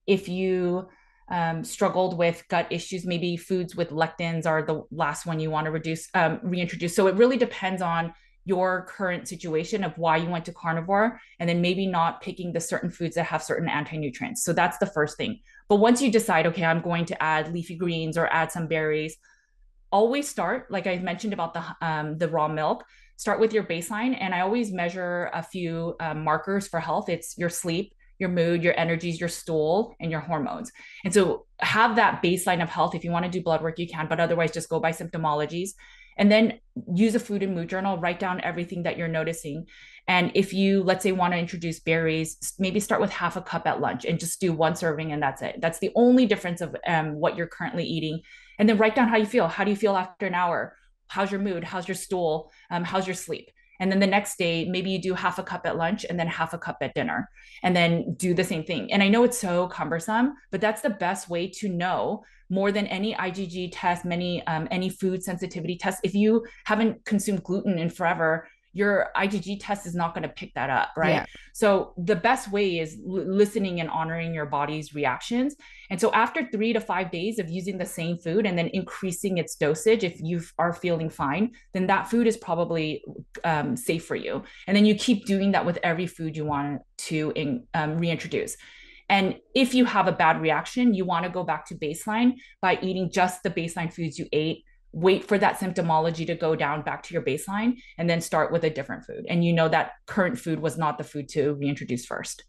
if you um, struggled with gut issues, maybe foods with lectins are the last one you want to reduce, um, reintroduce. So it really depends on your current situation of why you went to carnivore, and then maybe not picking the certain foods that have certain anti-nutrients. So that's the first thing. But once you decide, okay, I'm going to add leafy greens or add some berries, always start, like I mentioned about the um, the raw milk, start with your baseline. And I always measure a few um, markers for health. It's your sleep, your mood, your energies, your stool, and your hormones. And so have that baseline of health. If you want to do blood work, you can, but otherwise just go by symptomologies. And then use a food and mood journal, write down everything that you're noticing. And if you, let's say, want to introduce berries, maybe start with half a cup at lunch and just do one serving, and that's it. That's the only difference of um, what you're currently eating. And then write down how you feel. How do you feel after an hour? How's your mood? How's your stool? Um, how's your sleep? And then the next day, maybe you do half a cup at lunch and then half a cup at dinner, and then do the same thing. And I know it's so cumbersome, but that's the best way to know, more than any I G G test, many um, any food sensitivity test. If you haven't consumed gluten in forever, your I G G test is not going to pick that up, right? Yeah. So the best way is l- listening and honoring your body's reactions. And so after three to five days of using the same food and then increasing its dosage, if you are feeling fine, then that food is probably um, safe for you. And then you keep doing that with every food you want to in, um, reintroduce. And if you have a bad reaction, you want to go back to baseline by eating just the baseline foods you ate. Wait for that symptomology to go down back to your baseline, and then start with a different food. And you know that current food was not the food to reintroduce first.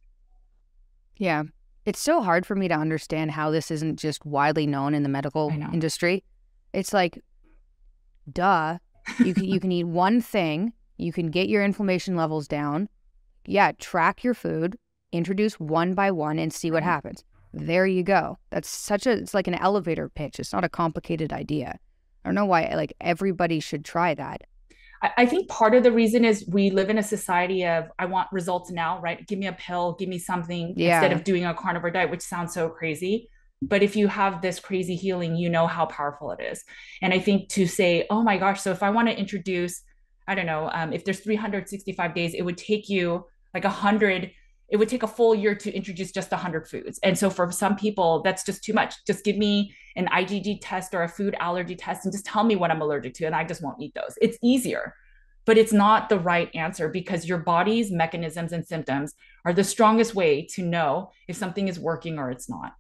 Yeah. It's so hard for me to understand how this isn't just widely known in the medical industry. It's like, duh, you can, you can eat one thing, you can get your inflammation levels down. Yeah, track your food, introduce one by one, and see what happens. There you go. That's such a, it's like an elevator pitch. It's not a complicated idea. I don't know why, like, everybody should try that. I think part of the reason is we live in a society of, I want results now, right? Give me a pill, give me something, yeah, instead of doing a carnivore diet, which sounds so crazy. But if you have this crazy healing, you know how powerful it is. And I think to say, oh my gosh, so if I want to introduce, I don't know, um, if there's three hundred sixty-five days, it would take you like a hundred, it would take a full year to introduce just one hundred foods. And so for some people, that's just too much. Just give me an I G G test or a food allergy test and just tell me what I'm allergic to, and I just won't eat those. It's easier, but it's not the right answer, because your body's mechanisms and symptoms are the strongest way to know if something is working or it's not.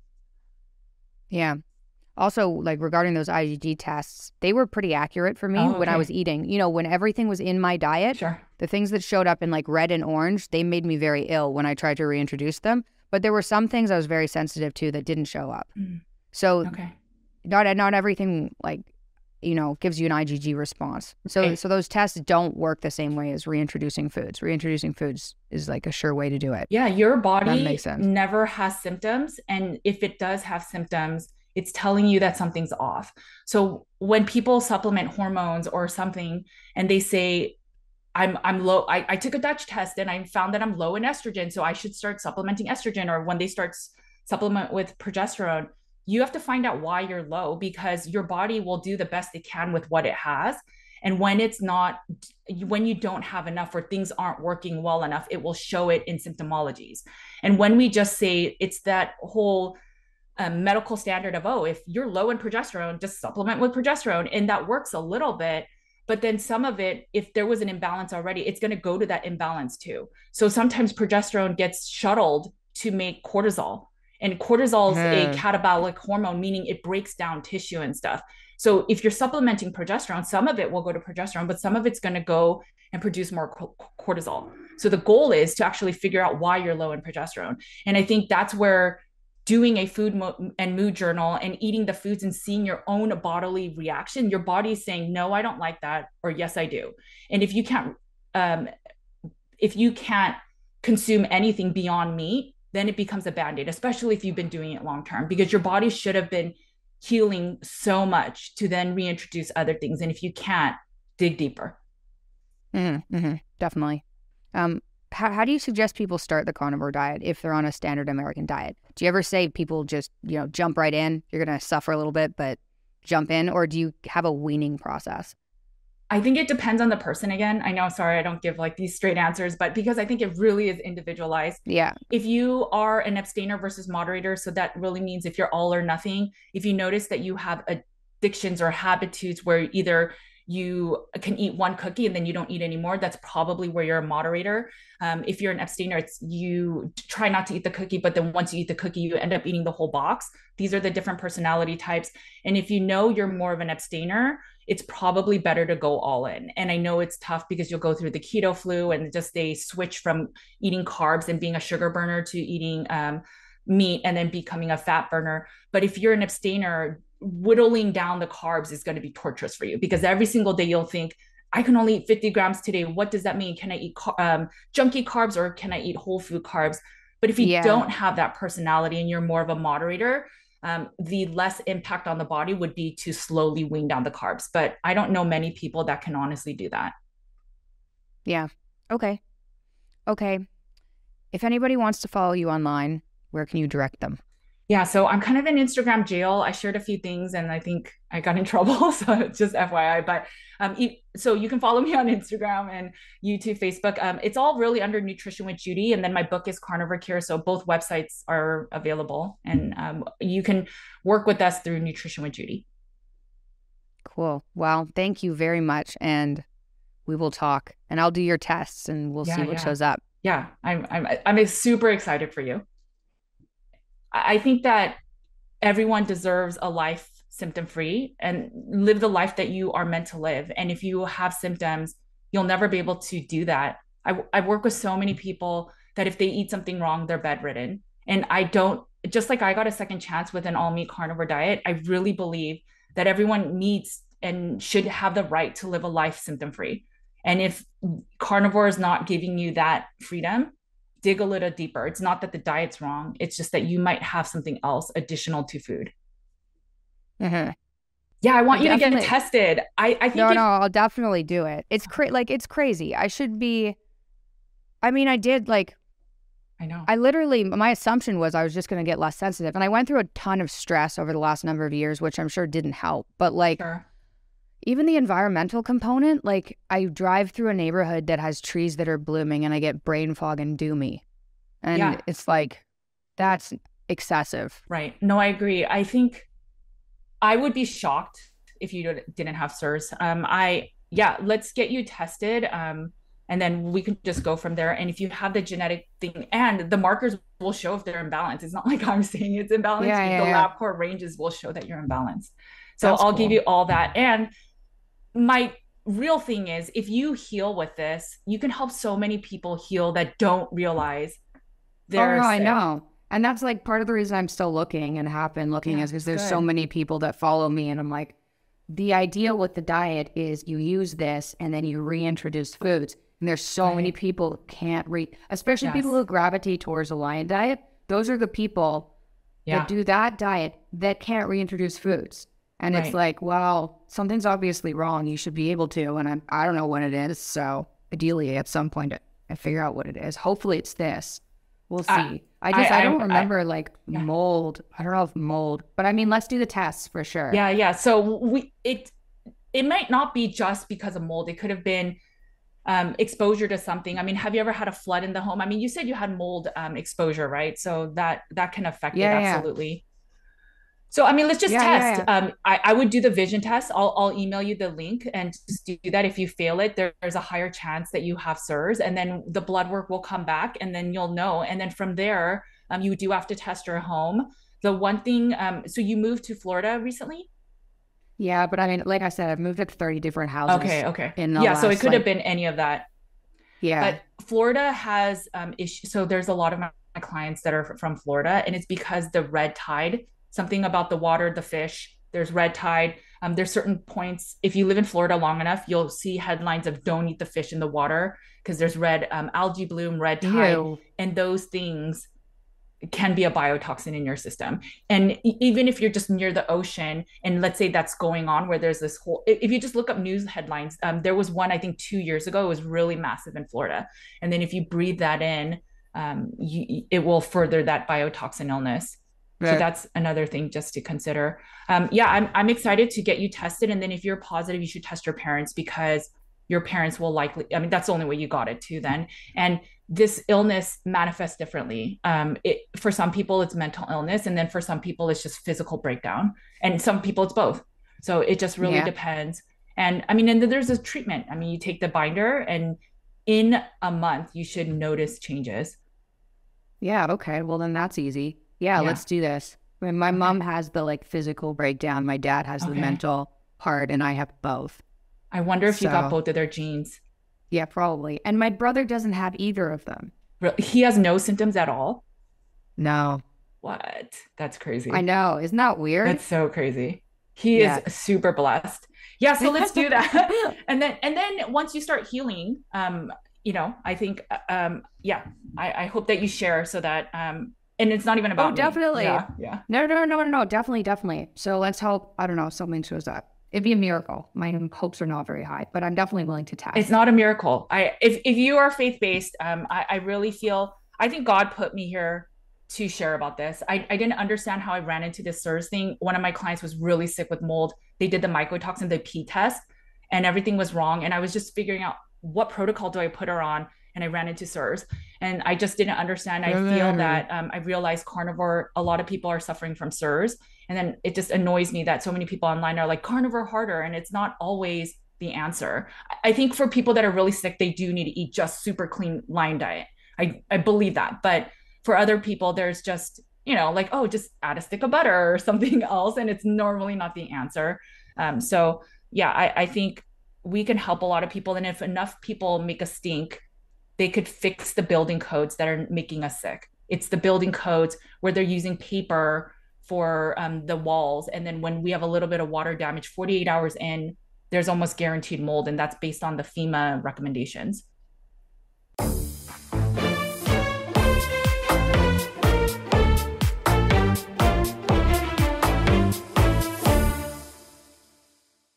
Yeah. Also, like, regarding those I G G tests, they were pretty accurate for me oh, okay. when I was eating. You know, when everything was in my diet, sure. the things that showed up in like red and orange, they made me very ill when I tried to reintroduce them. But there were some things I was very sensitive to that didn't show up. Mm. So okay. not not everything, like, you know, gives you an I G G response. So okay. so those tests don't work the same way as reintroducing foods. Reintroducing foods is like a sure way to do it. Yeah, your body never has symptoms. And if it does have symptoms, it's telling you that something's off. So when people supplement hormones or something and they say, I'm I'm low, I, I took a Dutch test and I found that I'm low in estrogen, so I should start supplementing estrogen. Or when they start supplement with progesterone, you have to find out why you're low, because your body will do the best it can with what it has. And when it's not, when you don't have enough or things aren't working well enough, it will show it in symptomologies. And when we just say, it's that whole um, medical standard of, oh, if you're low in progesterone, just supplement with progesterone. And that works a little bit. But then some of it, if there was an imbalance already, it's going to go to that imbalance too. So sometimes progesterone gets shuttled to make cortisol. And cortisol is hmm. a catabolic hormone, meaning it breaks down tissue and stuff. So if you're supplementing progesterone, some of it will go to progesterone, but some of it's going to go and produce more co- cortisol. So the goal is to actually figure out why you're low in progesterone. And I think that's where doing a food mo- and mood journal and eating the foods and seeing your own bodily reaction, your body is saying, no, I don't like that, or yes, I do. And if you can't, um, if you can't consume anything beyond meat, then it becomes a band-aid, especially if you've been doing it long-term, because your body should have been healing so much to then reintroduce other things. And if you can't, dig deeper. Mm-hmm, mm-hmm, definitely. Um, how, how do you suggest people start the carnivore diet if they're on a standard American diet? Do you ever say people just, you know, jump right in? You're going to suffer a little bit, but jump in? Or do you have a weaning process? I think it depends on the person again. I know, sorry, I don't give like these straight answers, but because I think it really is individualized. Yeah. If you are an abstainer versus moderator, so that really means if you're all or nothing, if you notice that you have addictions or habitudes where either you can eat one cookie and then you don't eat anymore, that's probably where you're a moderator. Um, if you're an abstainer, it's you try not to eat the cookie, but then once you eat the cookie, you end up eating the whole box. These are the different personality types. And if you know you're more of an abstainer, it's probably better to go all in. And I know it's tough because you'll go through the keto flu and just they switch from eating carbs and being a sugar burner to eating um, meat and then becoming a fat burner. But if you're an abstainer, whittling down the carbs is going to be torturous for you because every single day you'll think, I can only eat fifty grams today. What does that mean? Can I eat um, junky carbs or can I eat whole food carbs? But if you yeah. don't have that personality and you're more of a moderator, um, the less impact on the body would be to slowly wean down the carbs. But I don't know many people that can honestly do that. Yeah. Okay. Okay. If anybody wants to follow you online, where can you direct them? Yeah, so I'm kind of in Instagram jail. I shared a few things and I think I got in trouble. So just F Y I. But um, so you can follow me on Instagram and YouTube, Facebook. Um, it's all really under Nutrition with Judy. And then my book is Carnivore Cure. So both websites are available. And um, you can work with us through Nutrition with Judy. Cool. Well, thank you very much. And we will talk. And I'll do your tests and we'll yeah, see what yeah. shows up. Yeah, I'm, I'm, I'm super excited for you. I think that everyone deserves a life symptom free and live the life that you are meant to live. And if you have symptoms, you'll never be able to do that. I, I work with so many people that if they eat something wrong, they're bedridden. And I don't, just like I got a second chance with an all meat carnivore diet, I really believe that everyone needs and should have the right to live a life symptom free. And if carnivore is not giving you that freedom, dig a little deeper. It's not that the diet's wrong. It's just that you might have something else additional to food. Mm-hmm. Yeah, I want I you to get it tested. I, I think no, if... no, I'll definitely do it. It's cra- like it's crazy. I should be. I mean, I did like. I know. I literally, my assumption was I was just going to get less sensitive, and I went through a ton of stress over the last number of years, which I'm sure didn't help. But like. Sure. Even the environmental component, like I drive through a neighborhood that has trees that are blooming and I get brain fog and doomy. And yeah. it's like, that's excessive. Right. No, I agree. I think I would be shocked if you didn't have S I R S. Um, I, yeah, let's get you tested. Um, and then we can just go from there. And if you have the genetic thing and the markers will show if they're imbalanced. It's not like I'm saying it's imbalanced. Yeah, yeah, the yeah. LabCorp ranges will show that you're imbalanced. So that's I'll cool. give you all that. And my real thing is if you heal with this, you can help so many people heal that don't realize they're oh, no, sick. I know. And that's like part of the reason I'm still looking and have been looking yeah, is because there's good. so many people that follow me and I'm like, the idea with the diet is you use this and then you reintroduce foods. And there's so right. many people who can't re, especially yes. people who gravitate towards a lion diet. Those are the people yeah. that do that diet that can't reintroduce foods. And right. it's like, well, something's obviously wrong. You should be able to. And I, I don't know what it is. So ideally, at some point, I figure out what it is. Hopefully, it's this. We'll see. Uh, I just, I, I don't I, remember I, like yeah. mold. I don't know if mold, but I mean, let's do the tests for sure. Yeah. Yeah. So we, it, it might not be just because of mold. It could have been um, exposure to something. I mean, have you ever had a flood in the home? I mean, you said you had mold um, exposure, right? So that, that can affect yeah, it. Absolutely. Yeah. So, I mean, let's just yeah, test. Yeah, yeah. Um, I, I would do the vision test. I'll, I'll email you the link and just do that. If you fail it, there, there's a higher chance that you have S I R S, and then the blood work will come back and then you'll know. And then from there, um, you do have to test your home. The one thing, um, so you moved to Florida recently? Yeah, but I mean, like I said, I've moved to thirty different houses. Okay, okay. In the yeah, last, so it could like, have been any of that. Yeah. But Florida has um, issues. So there's a lot of my clients that are from Florida, and it's because the red tide, something about the water, the fish, there's red tide. Um, there's certain points, if you live in Florida long enough, you'll see headlines of don't eat the fish in the water because there's red um, algae bloom, red tide, Ew. and those things can be a biotoxin in your system. And even if you're just near the ocean, and let's say that's going on where there's this whole, if you just look up news headlines, um, there was one, I think two years ago, it was really massive in Florida. And then if you breathe that in, um, you, it will further that biotoxin illness. So Right. that's another thing just to consider. Um, yeah, I'm I'm excited to get you tested, and then if you're positive, you should test your parents because your parents will likely. I mean, that's the only way you got it too. Then, and this illness manifests differently. Um, it for some people it's mental illness, and then for some people it's just physical breakdown, and some people it's both. So it just really Yeah. depends. And I mean, and then there's a treatment. I mean, you take the binder, and in a month you should notice changes. Yeah. Okay. Well, then that's easy. Yeah. Yeah. Let's do this. I mean, my Okay. mom has the like physical breakdown. My dad has the Okay. mental part, and I have both. I wonder if you got So both of their genes. yeah, probably. And my brother doesn't have either of them. He has no symptoms at all. No. What? That's I crazy. know. Isn't that weird? That's so crazy. He is Yeah. super blessed. Yeah, so let's do that. and then and then once you start healing, um, you know, I think uh, um yeah, I, I hope that you share so that um and it's not even Oh, about me. definitely. Yeah, yeah. No, no, no, no, no. Definitely, definitely. So let's hope, I don't know, something shows up. It'd be a miracle. My hopes are not very high, but I'm definitely willing to It's test. not a miracle. I if if you are faith-based, um, I, I really feel I think God put me here to share about this. I, I didn't understand how I ran into this SIRS thing. One of my clients was really sick with mold. They did the mycotoxin, the P test, and everything was wrong. And I was just figuring out what protocol do I put her on, and I ran into SIRS. And I just didn't understand. I feel Really? that um, I realized carnivore, a lot of people are suffering from SIRS. And then it just annoys me that so many people online are like carnivore harder, and it's not always the answer. I think for people that are really sick, they do need to eat just super clean line diet. I, I believe that. But for other people, there's just, you know, like, oh, just add a stick of butter or something else. And it's normally not the answer. Um, so, yeah, I, I think we can help a lot of people. And if enough people make a stink, they could fix the building codes that are making us sick. It's the building codes where they're using paper for um, the walls. And then when we have a little bit of water damage, forty-eight hours in, there's almost guaranteed mold. And that's based on the FEMA recommendations.